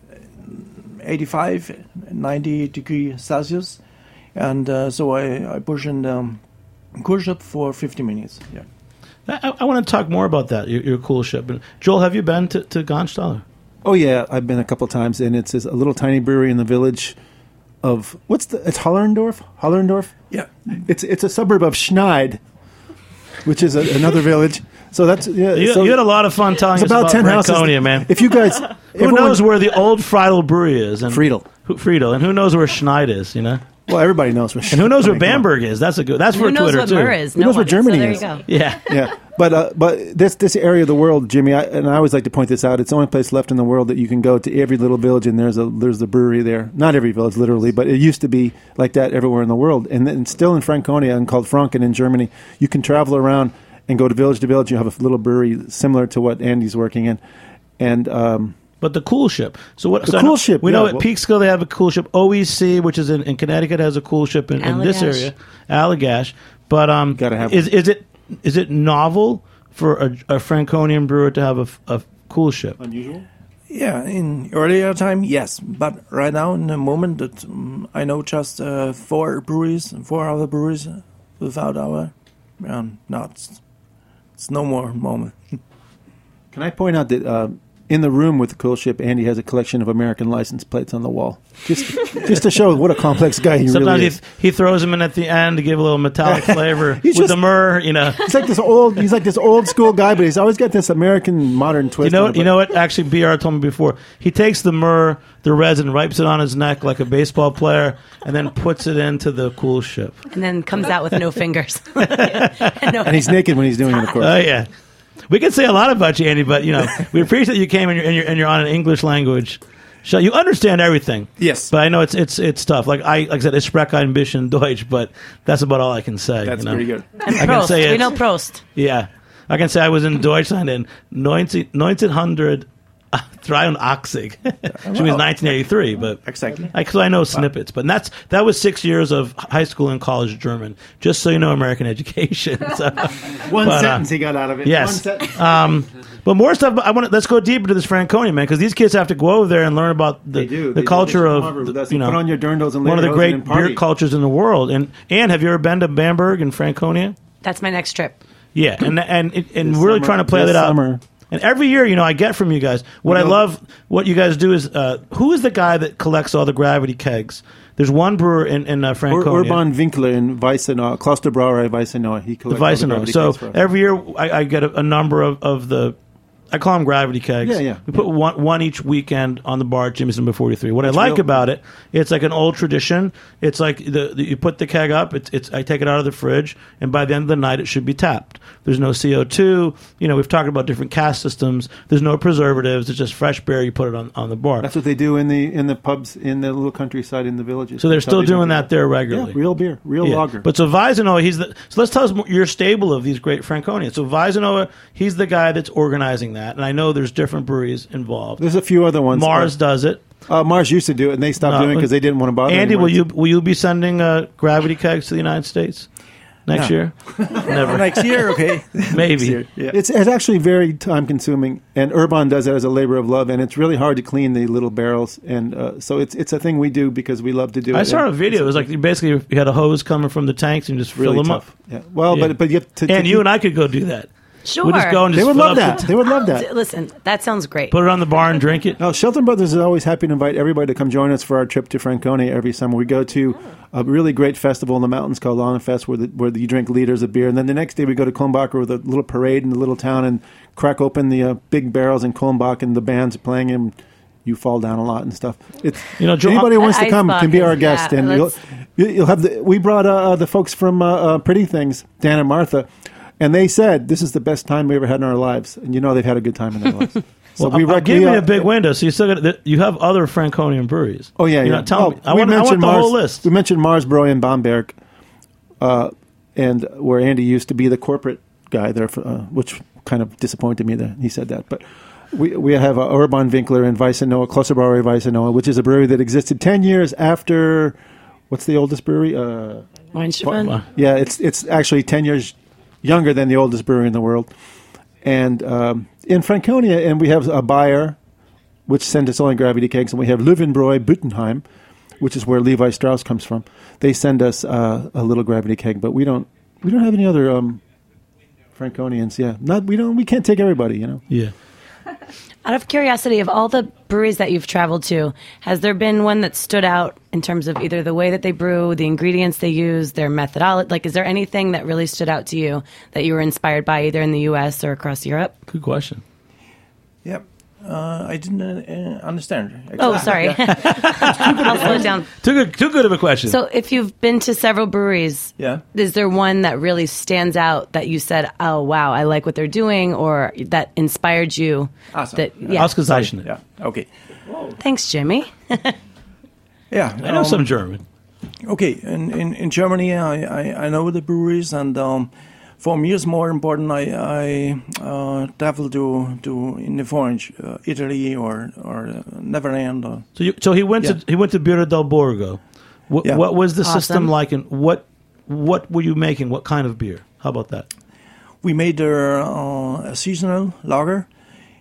Speaker 6: eighty-five, ninety degrees Celsius, and uh, so I, I push in the Coolship for fifty minutes. Yeah.
Speaker 3: I, I want to talk more about that, your, your cool ship. And Joel, have you been to, to Gonstaller?
Speaker 7: Oh yeah, I've been a couple times, and it's a little tiny brewery in the village of what's the? It's Hollerndorf. Hollerndorf.
Speaker 6: Yeah.
Speaker 7: It's it's a suburb of Schneid, which is a, another village. So that's yeah.
Speaker 3: You,
Speaker 7: so
Speaker 3: you had a lot of fun telling
Speaker 7: it's
Speaker 3: us
Speaker 7: about
Speaker 3: about
Speaker 7: ten houses.
Speaker 3: Franconia, man.
Speaker 7: If you guys,
Speaker 3: Who
Speaker 7: everyone-
Speaker 3: knows where the old Friedel Brewery is? And
Speaker 7: Friedel.
Speaker 3: Who, Friedel. And who knows where Schneid is, you know?
Speaker 7: Well, everybody knows where.
Speaker 3: And who knows where
Speaker 7: I mean, come on.
Speaker 3: Bamberg is? That's a good. That's for
Speaker 4: Who knows
Speaker 3: Twitter,
Speaker 4: what
Speaker 3: too.
Speaker 4: myrrh is?
Speaker 7: Who
Speaker 4: No
Speaker 7: knows where
Speaker 4: one.
Speaker 7: Germany
Speaker 4: so there
Speaker 7: is?
Speaker 4: you go.
Speaker 3: Yeah.
Speaker 7: Yeah, but uh, but this this area of the world, Jimmy, I, and I always like to point this out. It's the only place left in the world that you can go to every little village, and there's a there's a brewery there. Not every village, literally, but it used to be like that everywhere in the world. And then still in Franconia, and called Franken in Germany, you can travel around and go to village to village. You have a little brewery similar to what Andy's working in, and. Um,
Speaker 3: But the cool ship. So what?
Speaker 7: The
Speaker 3: so I
Speaker 7: cool
Speaker 3: know-
Speaker 7: ship,
Speaker 3: We
Speaker 7: yeah,
Speaker 3: know at
Speaker 7: well-
Speaker 3: Peekskill they have a cool ship. O E C, which is in, in Connecticut, has a cool ship in, in this
Speaker 4: Allagash.
Speaker 3: area, Allagash. But um,
Speaker 7: Gotta have
Speaker 3: is
Speaker 7: one.
Speaker 3: is it is it novel for a, a Franconian brewer to have a, f- a cool ship?
Speaker 7: Unusual.
Speaker 6: Yeah, in earlier time, yes, but right now, in the moment, that um, I know just uh, four breweries, four other breweries without our, um, no, it's, it's no more moment.
Speaker 7: Can I point out that uh, in the room with the cool ship, Andy has a collection of American license plates on the wall, just just to show what a complex guy he
Speaker 3: Sometimes
Speaker 7: really
Speaker 3: he,
Speaker 7: is.
Speaker 3: he throws them in at the end to give a little metallic flavor
Speaker 7: He's
Speaker 3: with
Speaker 7: just-
Speaker 3: the myrrh, you know.
Speaker 7: He's like this old. He's like this old school guy, but he's always got this American modern twist.
Speaker 3: You know
Speaker 7: on
Speaker 3: what?
Speaker 7: it,
Speaker 3: You
Speaker 7: but-
Speaker 3: know what? Actually, B R told me before. He takes the myrrh, the resin, wipes it on his neck like a baseball player, and then puts it into the cool ship.
Speaker 4: And then comes out with no fingers. no
Speaker 7: and he's naked when he's doing it, of course.
Speaker 3: Oh yeah, we can say a lot about you, Andy, but you know we appreciate you came and you're, and you're, and you're on an English language show. You understand everything.
Speaker 6: Yes.
Speaker 3: but I know it's it's it's tough. Like I like I said, ich spreche ein bisschen Deutsch, but that's about all I can say.
Speaker 6: That's
Speaker 3: you know?
Speaker 6: pretty good.
Speaker 4: And
Speaker 3: I can
Speaker 4: Prost.
Speaker 3: say
Speaker 4: We
Speaker 3: it's-
Speaker 4: know Prost.
Speaker 3: Yeah, I can say I was in Deutschland in nineteen, nineteen dreiundachtzig, which means nineteen eighty-three. But
Speaker 6: Exactly.
Speaker 3: I, cause I know snippets, but that's that was six years of high school and college German. Just so you know, American education. So,
Speaker 7: One
Speaker 3: but, uh,
Speaker 7: sentence he got out of it.
Speaker 3: yes.
Speaker 7: One sentence.
Speaker 3: Um, but more stuff. I want. Let's go deeper to this Franconia, man, because these kids have to go over there and learn about the
Speaker 7: They do.
Speaker 3: the
Speaker 7: They do.
Speaker 3: culture
Speaker 7: They should
Speaker 3: of
Speaker 7: come over with
Speaker 3: the-
Speaker 7: us
Speaker 3: you
Speaker 7: and
Speaker 3: know
Speaker 7: put on your dirndls and
Speaker 3: one of the
Speaker 7: lederhosen
Speaker 3: great
Speaker 7: and party.
Speaker 3: beer cultures in the world. And and have you ever been to Bamberg and Franconia?
Speaker 4: That's my next trip.
Speaker 3: Yeah, and and and, and
Speaker 7: This
Speaker 3: really
Speaker 7: summer-
Speaker 3: trying to play
Speaker 7: this
Speaker 3: that out.
Speaker 7: summer.
Speaker 3: And every year, you know, I get from you guys. What I
Speaker 7: know-
Speaker 3: love, what you guys do is, uh, who is the guy that collects all the gravity kegs? There's one brewer in, in uh,
Speaker 7: Ur-
Speaker 3: Franconia.
Speaker 7: Urban Winkler in Weissenau, Klosterbrauerei Weissenau. He
Speaker 3: the
Speaker 7: collects all the
Speaker 3: Weissenau.
Speaker 7: gravity
Speaker 3: So
Speaker 7: kegs for us.
Speaker 3: every year, I, I get a, a number of, of the, I call them gravity kegs.
Speaker 7: Yeah, yeah,
Speaker 3: We put one one each weekend on the bar at Jimmy's number forty-three. What I like
Speaker 7: real.
Speaker 3: about it, it's like an old tradition. It's like the, the you put the keg up. It's, it's I take it out of the fridge, and by the end of the night, it should be tapped. There's no C O two. You know, we've talked about different cask systems. There's no preservatives. It's just fresh beer. You put it on, on the bar.
Speaker 7: That's what they do in the in the pubs in the little countryside in the villages.
Speaker 3: So they're
Speaker 7: That's how
Speaker 3: still
Speaker 7: they drink
Speaker 3: doing
Speaker 7: it.
Speaker 3: that there regularly.
Speaker 7: Yeah, real beer, real
Speaker 3: Yeah.
Speaker 7: lager.
Speaker 3: But so Weisenauer, he's the. So let's tell us more- your stable of these great Franconians. So Weisenauer, he's the guy that's organizing that, and I know there's different breweries involved.
Speaker 7: There's a few other ones.
Speaker 3: Mars does it.
Speaker 7: Uh, Mars used to do it, and they stopped
Speaker 3: No,
Speaker 7: doing it because they didn't want to bother.
Speaker 3: Andy,
Speaker 7: anyone.
Speaker 3: will you will you be sending uh, gravity kegs to the United States next
Speaker 6: No.
Speaker 3: year? Never.
Speaker 6: Next year, okay.
Speaker 3: Maybe.
Speaker 6: Next year, yeah.
Speaker 7: It's, it's actually very time consuming, and Urban does it as a labor of love, and it's really hard to clean the little barrels, and uh, so it's it's a thing we do because we love to do it.
Speaker 3: I saw
Speaker 7: and
Speaker 3: a video. It was like you basically you had a hose coming from the tanks and you just
Speaker 7: really
Speaker 3: fill them
Speaker 7: tough.
Speaker 3: up.
Speaker 7: Yeah. Well,
Speaker 3: Yeah.
Speaker 7: but but you have to, to
Speaker 3: And you
Speaker 7: keep-
Speaker 3: and I could go do that.
Speaker 4: Sure.
Speaker 3: We'll just go and
Speaker 7: they
Speaker 3: just
Speaker 7: would
Speaker 3: fill
Speaker 7: love
Speaker 3: up
Speaker 7: that.
Speaker 3: the-
Speaker 7: They would love that.
Speaker 4: Listen, that sounds great.
Speaker 3: Put it on the bar and drink it.
Speaker 7: Now, Shelton Brothers is always happy to invite everybody to come join us for our trip to Franconia every summer. We go to a really great festival in the mountains called Lawnfest, where the, where you drink liters of beer, and then the next day we go to Kulmbach with a little parade in the little town and crack open the uh, big barrels in Kulmbach, and the band's playing, and you fall down a lot and stuff. It's
Speaker 3: You know, Joe-
Speaker 7: anybody who wants to
Speaker 4: Ice
Speaker 7: come can be
Speaker 4: buckets,
Speaker 7: our guest,
Speaker 4: yeah,
Speaker 7: and you'll,
Speaker 4: let's-
Speaker 7: you- you'll have the. We brought uh, the folks from uh, uh, Pretty Things, Dan and Martha. And they said this is the best time we ever had in our lives, and you know they've had a good time in their lives. So
Speaker 3: Well, I'm, I'm
Speaker 7: rec-
Speaker 3: giving
Speaker 7: we,
Speaker 3: you
Speaker 7: uh,
Speaker 3: a big window, so you still got you have other Franconian breweries.
Speaker 7: Oh yeah,
Speaker 3: You're
Speaker 7: yeah.
Speaker 3: not telling
Speaker 7: Oh,
Speaker 3: me. I
Speaker 7: we
Speaker 3: want, I want
Speaker 7: mentioned
Speaker 3: the
Speaker 7: Mars,
Speaker 3: whole list.
Speaker 7: We mentioned Mars Bro in Bamberg, uh, and where Andy used to be the corporate guy there, for, uh, which kind of disappointed me that he said that. But we we have uh, Urban Winkler in Weissenau, Klosterbrauerei Weissenau, which is a brewery that existed ten years after. What's the oldest brewery? Uh,
Speaker 4: Weinstein.
Speaker 7: yeah, it's it's actually ten years younger than the oldest brewery in the world. And um, in Franconia, and we have a Bayer, which sent us only gravity kegs, and we have Löwenbräu Büttenheim, which is where Levi Strauss comes from. They send us uh, a little gravity keg, but we don't we don't have any other um, Franconians. Yeah, not we don't we can't take everybody, you know.
Speaker 3: Yeah.
Speaker 4: Out of curiosity, of all the breweries that you've traveled to, has there been one that stood out in terms of either the way that they brew, the ingredients they use, their methodology? Like, is there anything that really stood out to you that you were inspired by either in the U S or across Europe?
Speaker 3: Good question.
Speaker 6: Yep. Uh, I didn't uh, understand.
Speaker 4: Oh,
Speaker 6: exactly.
Speaker 4: sorry. I'll slow it down.
Speaker 3: Too good. Too good of a question.
Speaker 4: So, if you've been to several breweries,
Speaker 6: Yeah.
Speaker 4: is there one that really stands out that you said, "Oh, wow, I like what they're doing," or that inspired you?
Speaker 6: Awesome.
Speaker 4: That yeah.
Speaker 3: Ausgezeichnet.
Speaker 6: Yeah. Okay.
Speaker 4: Thanks, Jimmy.
Speaker 6: Yeah.
Speaker 3: I know
Speaker 6: um,
Speaker 3: some German.
Speaker 6: Okay, in, in, in Germany, I, I, I know the breweries, and um, for me, it's more important. I I uh, travel to to in the foreign, uh, Italy or or uh, Netherlands. Or,
Speaker 3: So, you, so he went
Speaker 6: Yeah.
Speaker 3: to he went to Birra del Borgo. What,
Speaker 6: Yeah.
Speaker 3: what was the system
Speaker 4: Awesome.
Speaker 3: like, and what what were you making? What kind of beer? How about that?
Speaker 6: we made there uh, a seasonal lager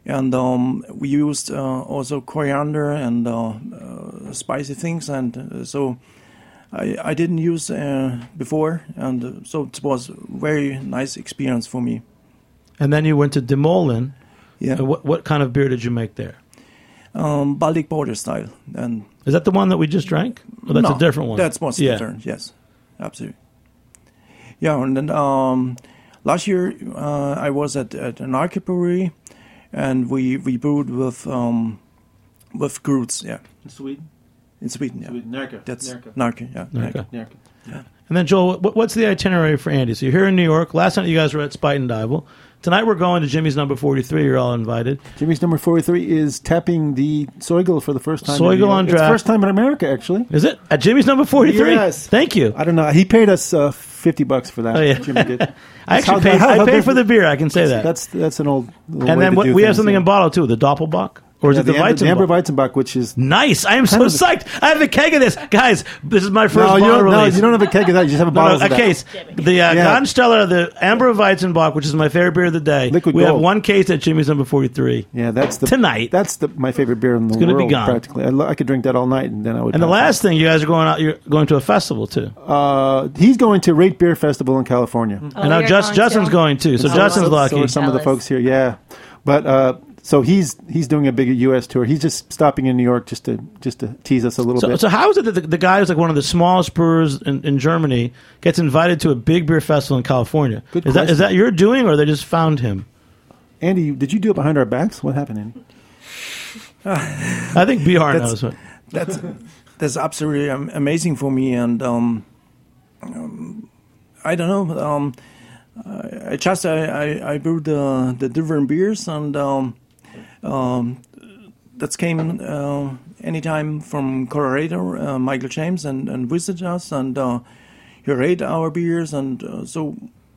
Speaker 6: and um, we used uh, also coriander and uh, uh, spicy things, and uh, so I, I didn't use uh, before, and uh, so it was a very nice experience for me.
Speaker 3: And then you went to Demolen.
Speaker 6: Yeah.
Speaker 3: Uh, What, what kind of beer did you make there?
Speaker 6: Um, Baltic Border style, and
Speaker 3: Is that the one that we just drank? Or that's
Speaker 6: no,
Speaker 3: a different one?
Speaker 6: That's more
Speaker 3: Yeah.
Speaker 6: different. Yes, absolutely. Yeah, and then um, last year uh, I was at, at an Arke brewery, and we, we brewed with um, with Groots. Yeah,
Speaker 7: In Sweden?
Speaker 6: in Sweden. Yeah,
Speaker 7: Sweden. Närke.
Speaker 6: that's
Speaker 7: Närke.
Speaker 6: Narke. Yeah,
Speaker 3: Narke.
Speaker 7: Närke.
Speaker 3: And then, Joel, what, what's the itinerary for Andy? So you're here in New York. Last night you guys were at Spite and Dival. Tonight we're going to Jimmy's number forty-three. You're all invited.
Speaker 7: Jimmy's number forty-three is tapping the Soigel for the first time. in
Speaker 3: Soigel
Speaker 7: New York.
Speaker 3: on
Speaker 7: It's
Speaker 3: draft.
Speaker 7: first time in America, actually.
Speaker 3: Is it? At Jimmy's number forty-three?
Speaker 7: Yes.
Speaker 3: Thank you.
Speaker 7: I don't know. He paid us uh, fifty bucks for that.
Speaker 3: Oh, yeah.
Speaker 7: Jimmy did.
Speaker 3: I actually
Speaker 7: How-
Speaker 3: paid,
Speaker 7: how-
Speaker 3: I
Speaker 7: how
Speaker 3: paid
Speaker 7: big-
Speaker 3: for the beer. I can say that.
Speaker 7: That's that's an old. little
Speaker 3: And
Speaker 7: way
Speaker 3: then
Speaker 7: to
Speaker 3: what,
Speaker 7: do
Speaker 3: we have
Speaker 7: things,
Speaker 3: something
Speaker 7: yeah.
Speaker 3: in bottle, too. The Doppelbock? Or is
Speaker 7: Yeah,
Speaker 3: it the,
Speaker 7: the, Amber, the Amber
Speaker 3: Weizenbock?
Speaker 7: Weizenbach, which is
Speaker 3: Nice. I am so
Speaker 7: Kind of the-
Speaker 3: psyched. I have a keg of this. Guys, this is my first
Speaker 7: no,
Speaker 3: bottle
Speaker 7: you don't, no,
Speaker 3: release.
Speaker 7: you don't have a keg of that. You just have a
Speaker 3: No,
Speaker 7: bottle
Speaker 3: no,
Speaker 7: of
Speaker 3: a
Speaker 7: that.
Speaker 3: case. The uh,
Speaker 7: Yeah.
Speaker 3: Gartensteller, the Amber Weizenbock, which is my favorite beer of the day.
Speaker 7: Liquid
Speaker 3: we have
Speaker 7: gold.
Speaker 3: one case at Jimmy's number forty-three.
Speaker 7: Yeah, that's the
Speaker 3: Tonight.
Speaker 7: That's the my favorite beer in the
Speaker 3: gonna be
Speaker 7: world.
Speaker 3: gone.
Speaker 7: Practically, I, lo- I could drink that all night, and then I would.
Speaker 3: And the
Speaker 7: pass
Speaker 3: last thing, you guys are going out. You're going to a festival too.
Speaker 7: out. uh, he's going to Rate Beer Festival in California.
Speaker 4: Oh,
Speaker 3: and now
Speaker 4: you're
Speaker 3: Just,
Speaker 4: going
Speaker 3: Justin's
Speaker 4: to?
Speaker 3: going too. So
Speaker 4: Oh,
Speaker 3: Justin's
Speaker 4: wow.
Speaker 3: lucky.
Speaker 7: So are some of the
Speaker 4: Jealous.
Speaker 7: folks here, yeah. But uh, so he's he's doing a big U S tour. He's just stopping in New York just to just to tease us a little
Speaker 3: So,
Speaker 7: bit.
Speaker 3: so how is it that the, the guy who's like one of the smallest brewers in, in Germany gets invited to a big beer festival in California?
Speaker 7: Good
Speaker 3: is that is
Speaker 7: question.
Speaker 3: that your doing, or they just found him?
Speaker 7: Andy, did you do it behind our backs? What happened, Andy?
Speaker 3: I think B R
Speaker 6: That's-
Speaker 3: knows what.
Speaker 6: that's that's absolutely um, amazing for me, and um, um, I don't know. Um, I I just I, I, I brewed the the different beers, and um, um, that came uh, anytime from Colorado. Uh, Michael James and, and visited us, and uh, he rate our beers, and uh, so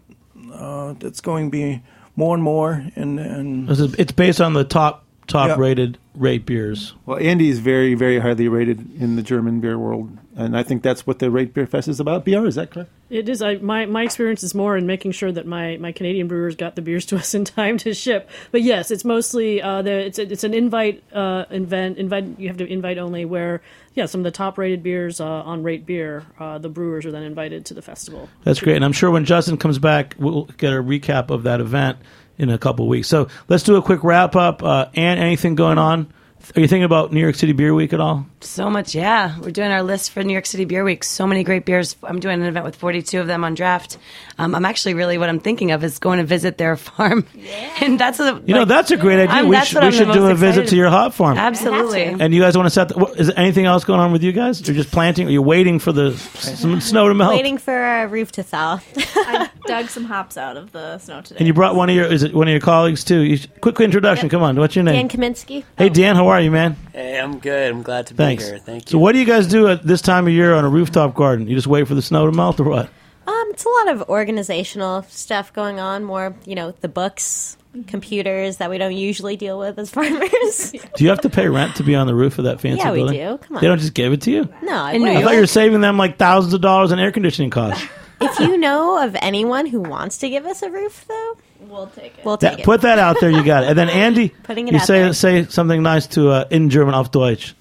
Speaker 6: uh, that's going to be more and more. And, and
Speaker 3: It's it's based on the top top
Speaker 6: Yeah.
Speaker 3: rated rate beers.
Speaker 7: Well, Andy is very, very highly rated in the German beer world, and I think that's what the Rate Beer Fest is about. B R, is that correct?
Speaker 8: It is. I, my my experience is more in making sure that my, my Canadian brewers got the beers to us in time to ship. But yes, it's mostly uh, the it's a, it's an invite uh, invent invite. You have to invite only where yeah some of the top rated beers uh, on Rate Beer. Uh, the brewers are then invited to the festival.
Speaker 3: That's great, and I'm sure when Justin comes back, we'll get a recap of that event in a couple of weeks. So let's do a quick wrap up. Uh, and anything going on? Are you thinking about New York City Beer Week at all?
Speaker 4: So much, yeah. We're doing our list for New York City Beer Week. So many great beers. I'm doing an event with forty-two of them on draft. Um, I'm actually really what I'm thinking of is going to visit their farm, and that's a,
Speaker 3: You know,
Speaker 4: like,
Speaker 3: that's a great idea.
Speaker 4: I'm-
Speaker 3: we
Speaker 4: that's
Speaker 3: should,
Speaker 4: what
Speaker 3: we
Speaker 4: I'm the
Speaker 3: should do
Speaker 4: most
Speaker 3: a visit
Speaker 4: excited
Speaker 3: to your hot farm.
Speaker 4: Absolutely.
Speaker 3: And you guys want to set? The, what, is there anything else going on with you guys? You're just planting? Or you're waiting for the some snow to melt?
Speaker 9: Waiting for a roof to thaw.
Speaker 5: I dug some hops out of the snow today.
Speaker 3: And you brought one of your is it one of your colleagues too? You should, quick introduction.
Speaker 5: Yep.
Speaker 3: Come on, what's your name?
Speaker 9: Dan Kaminsky.
Speaker 3: Hey Dan, how are you, man?
Speaker 11: Hey, I'm good. I'm glad to be
Speaker 3: Thanks.
Speaker 11: here. Thank you.
Speaker 3: So, what do you guys do at this time of year on a rooftop garden? You just wait for the snow to melt, or what?
Speaker 9: Um, it's a lot of organizational stuff going on. More, you know, the books, computers that we don't usually deal with as farmers.
Speaker 3: Do you have to pay rent to be on the roof of that fancy
Speaker 9: Yeah, we
Speaker 3: building?
Speaker 9: do. Come on.
Speaker 3: They don't just give it to you.
Speaker 9: no, I
Speaker 4: In New
Speaker 3: I
Speaker 9: wouldn't.
Speaker 3: thought you were saving them like thousands of dollars in air conditioning costs.
Speaker 9: If you know of anyone who wants to give us a roof, though,
Speaker 5: We'll take it.
Speaker 9: we'll take
Speaker 3: That,
Speaker 9: it.
Speaker 3: put that out there. You got it. And then Andy,
Speaker 9: Putting it
Speaker 3: you
Speaker 9: out
Speaker 3: say
Speaker 9: there.
Speaker 3: say something nice to uh, in German auf Deutsch.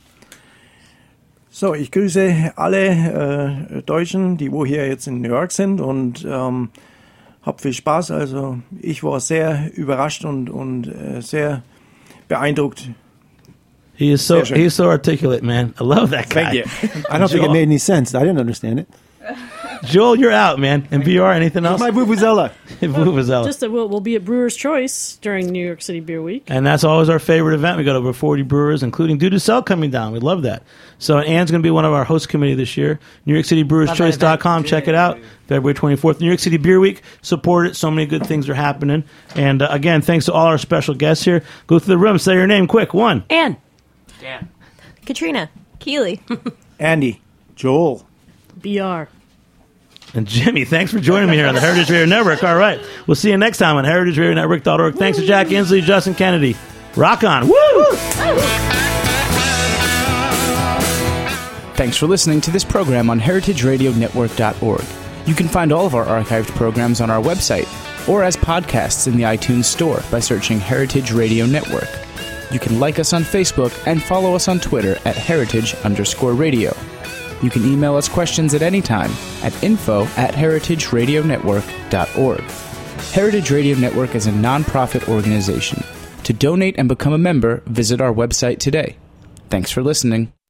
Speaker 6: So, ich grüße alle äh, Deutschen, die wo hier jetzt in New York sind, und ähm, hab viel Spaß. Also ich war sehr überrascht und, und äh, sehr beeindruckt.
Speaker 3: He is so
Speaker 6: Sehr schön.
Speaker 3: he's so articulate, man. I love that guy.
Speaker 6: Thank you.
Speaker 7: I don't think it
Speaker 3: Joel.
Speaker 7: made any sense. I didn't understand it.
Speaker 3: Joel, you're out, man. And B R, anything else?
Speaker 7: My vuvuzela.
Speaker 3: Vuvuzela.
Speaker 8: Just that we'll, we'll be at Brewer's Choice during New York City Beer Week.
Speaker 3: And that's always our favorite event. We got over forty brewers, including Due to Sell coming down. We love that. So Ann's going to be one of our host committee this year. New York City Brewers Choice dot com. Check it out. February twenty-fourth. New York City Beer Week. Support it. So many good things are happening. And uh, again, thanks to all our special guests here. Go through the room. Say your name quick. One.
Speaker 4: And
Speaker 9: Katrina.
Speaker 5: Keely.
Speaker 6: Andy.
Speaker 7: Joel.
Speaker 8: B R.
Speaker 3: And Jimmy, thanks for joining me here on the Heritage Radio Network. All right. We'll see you next time on heritage radio network dot org. Thanks to Jack Inslee, Justin Kennedy. Rock on. Woo!
Speaker 1: Thanks for listening to this program on heritage radio network dot org. You can find all of our archived programs on our website, or as podcasts in the iTunes Store by searching Heritage Radio Network. You can like us on Facebook and follow us on Twitter at heritage underscore radio. You can email us questions at any time at info at heritage radio network dot org. Heritage Radio Network is a nonprofit organization. To donate and become a member, visit our website today. Thanks for listening.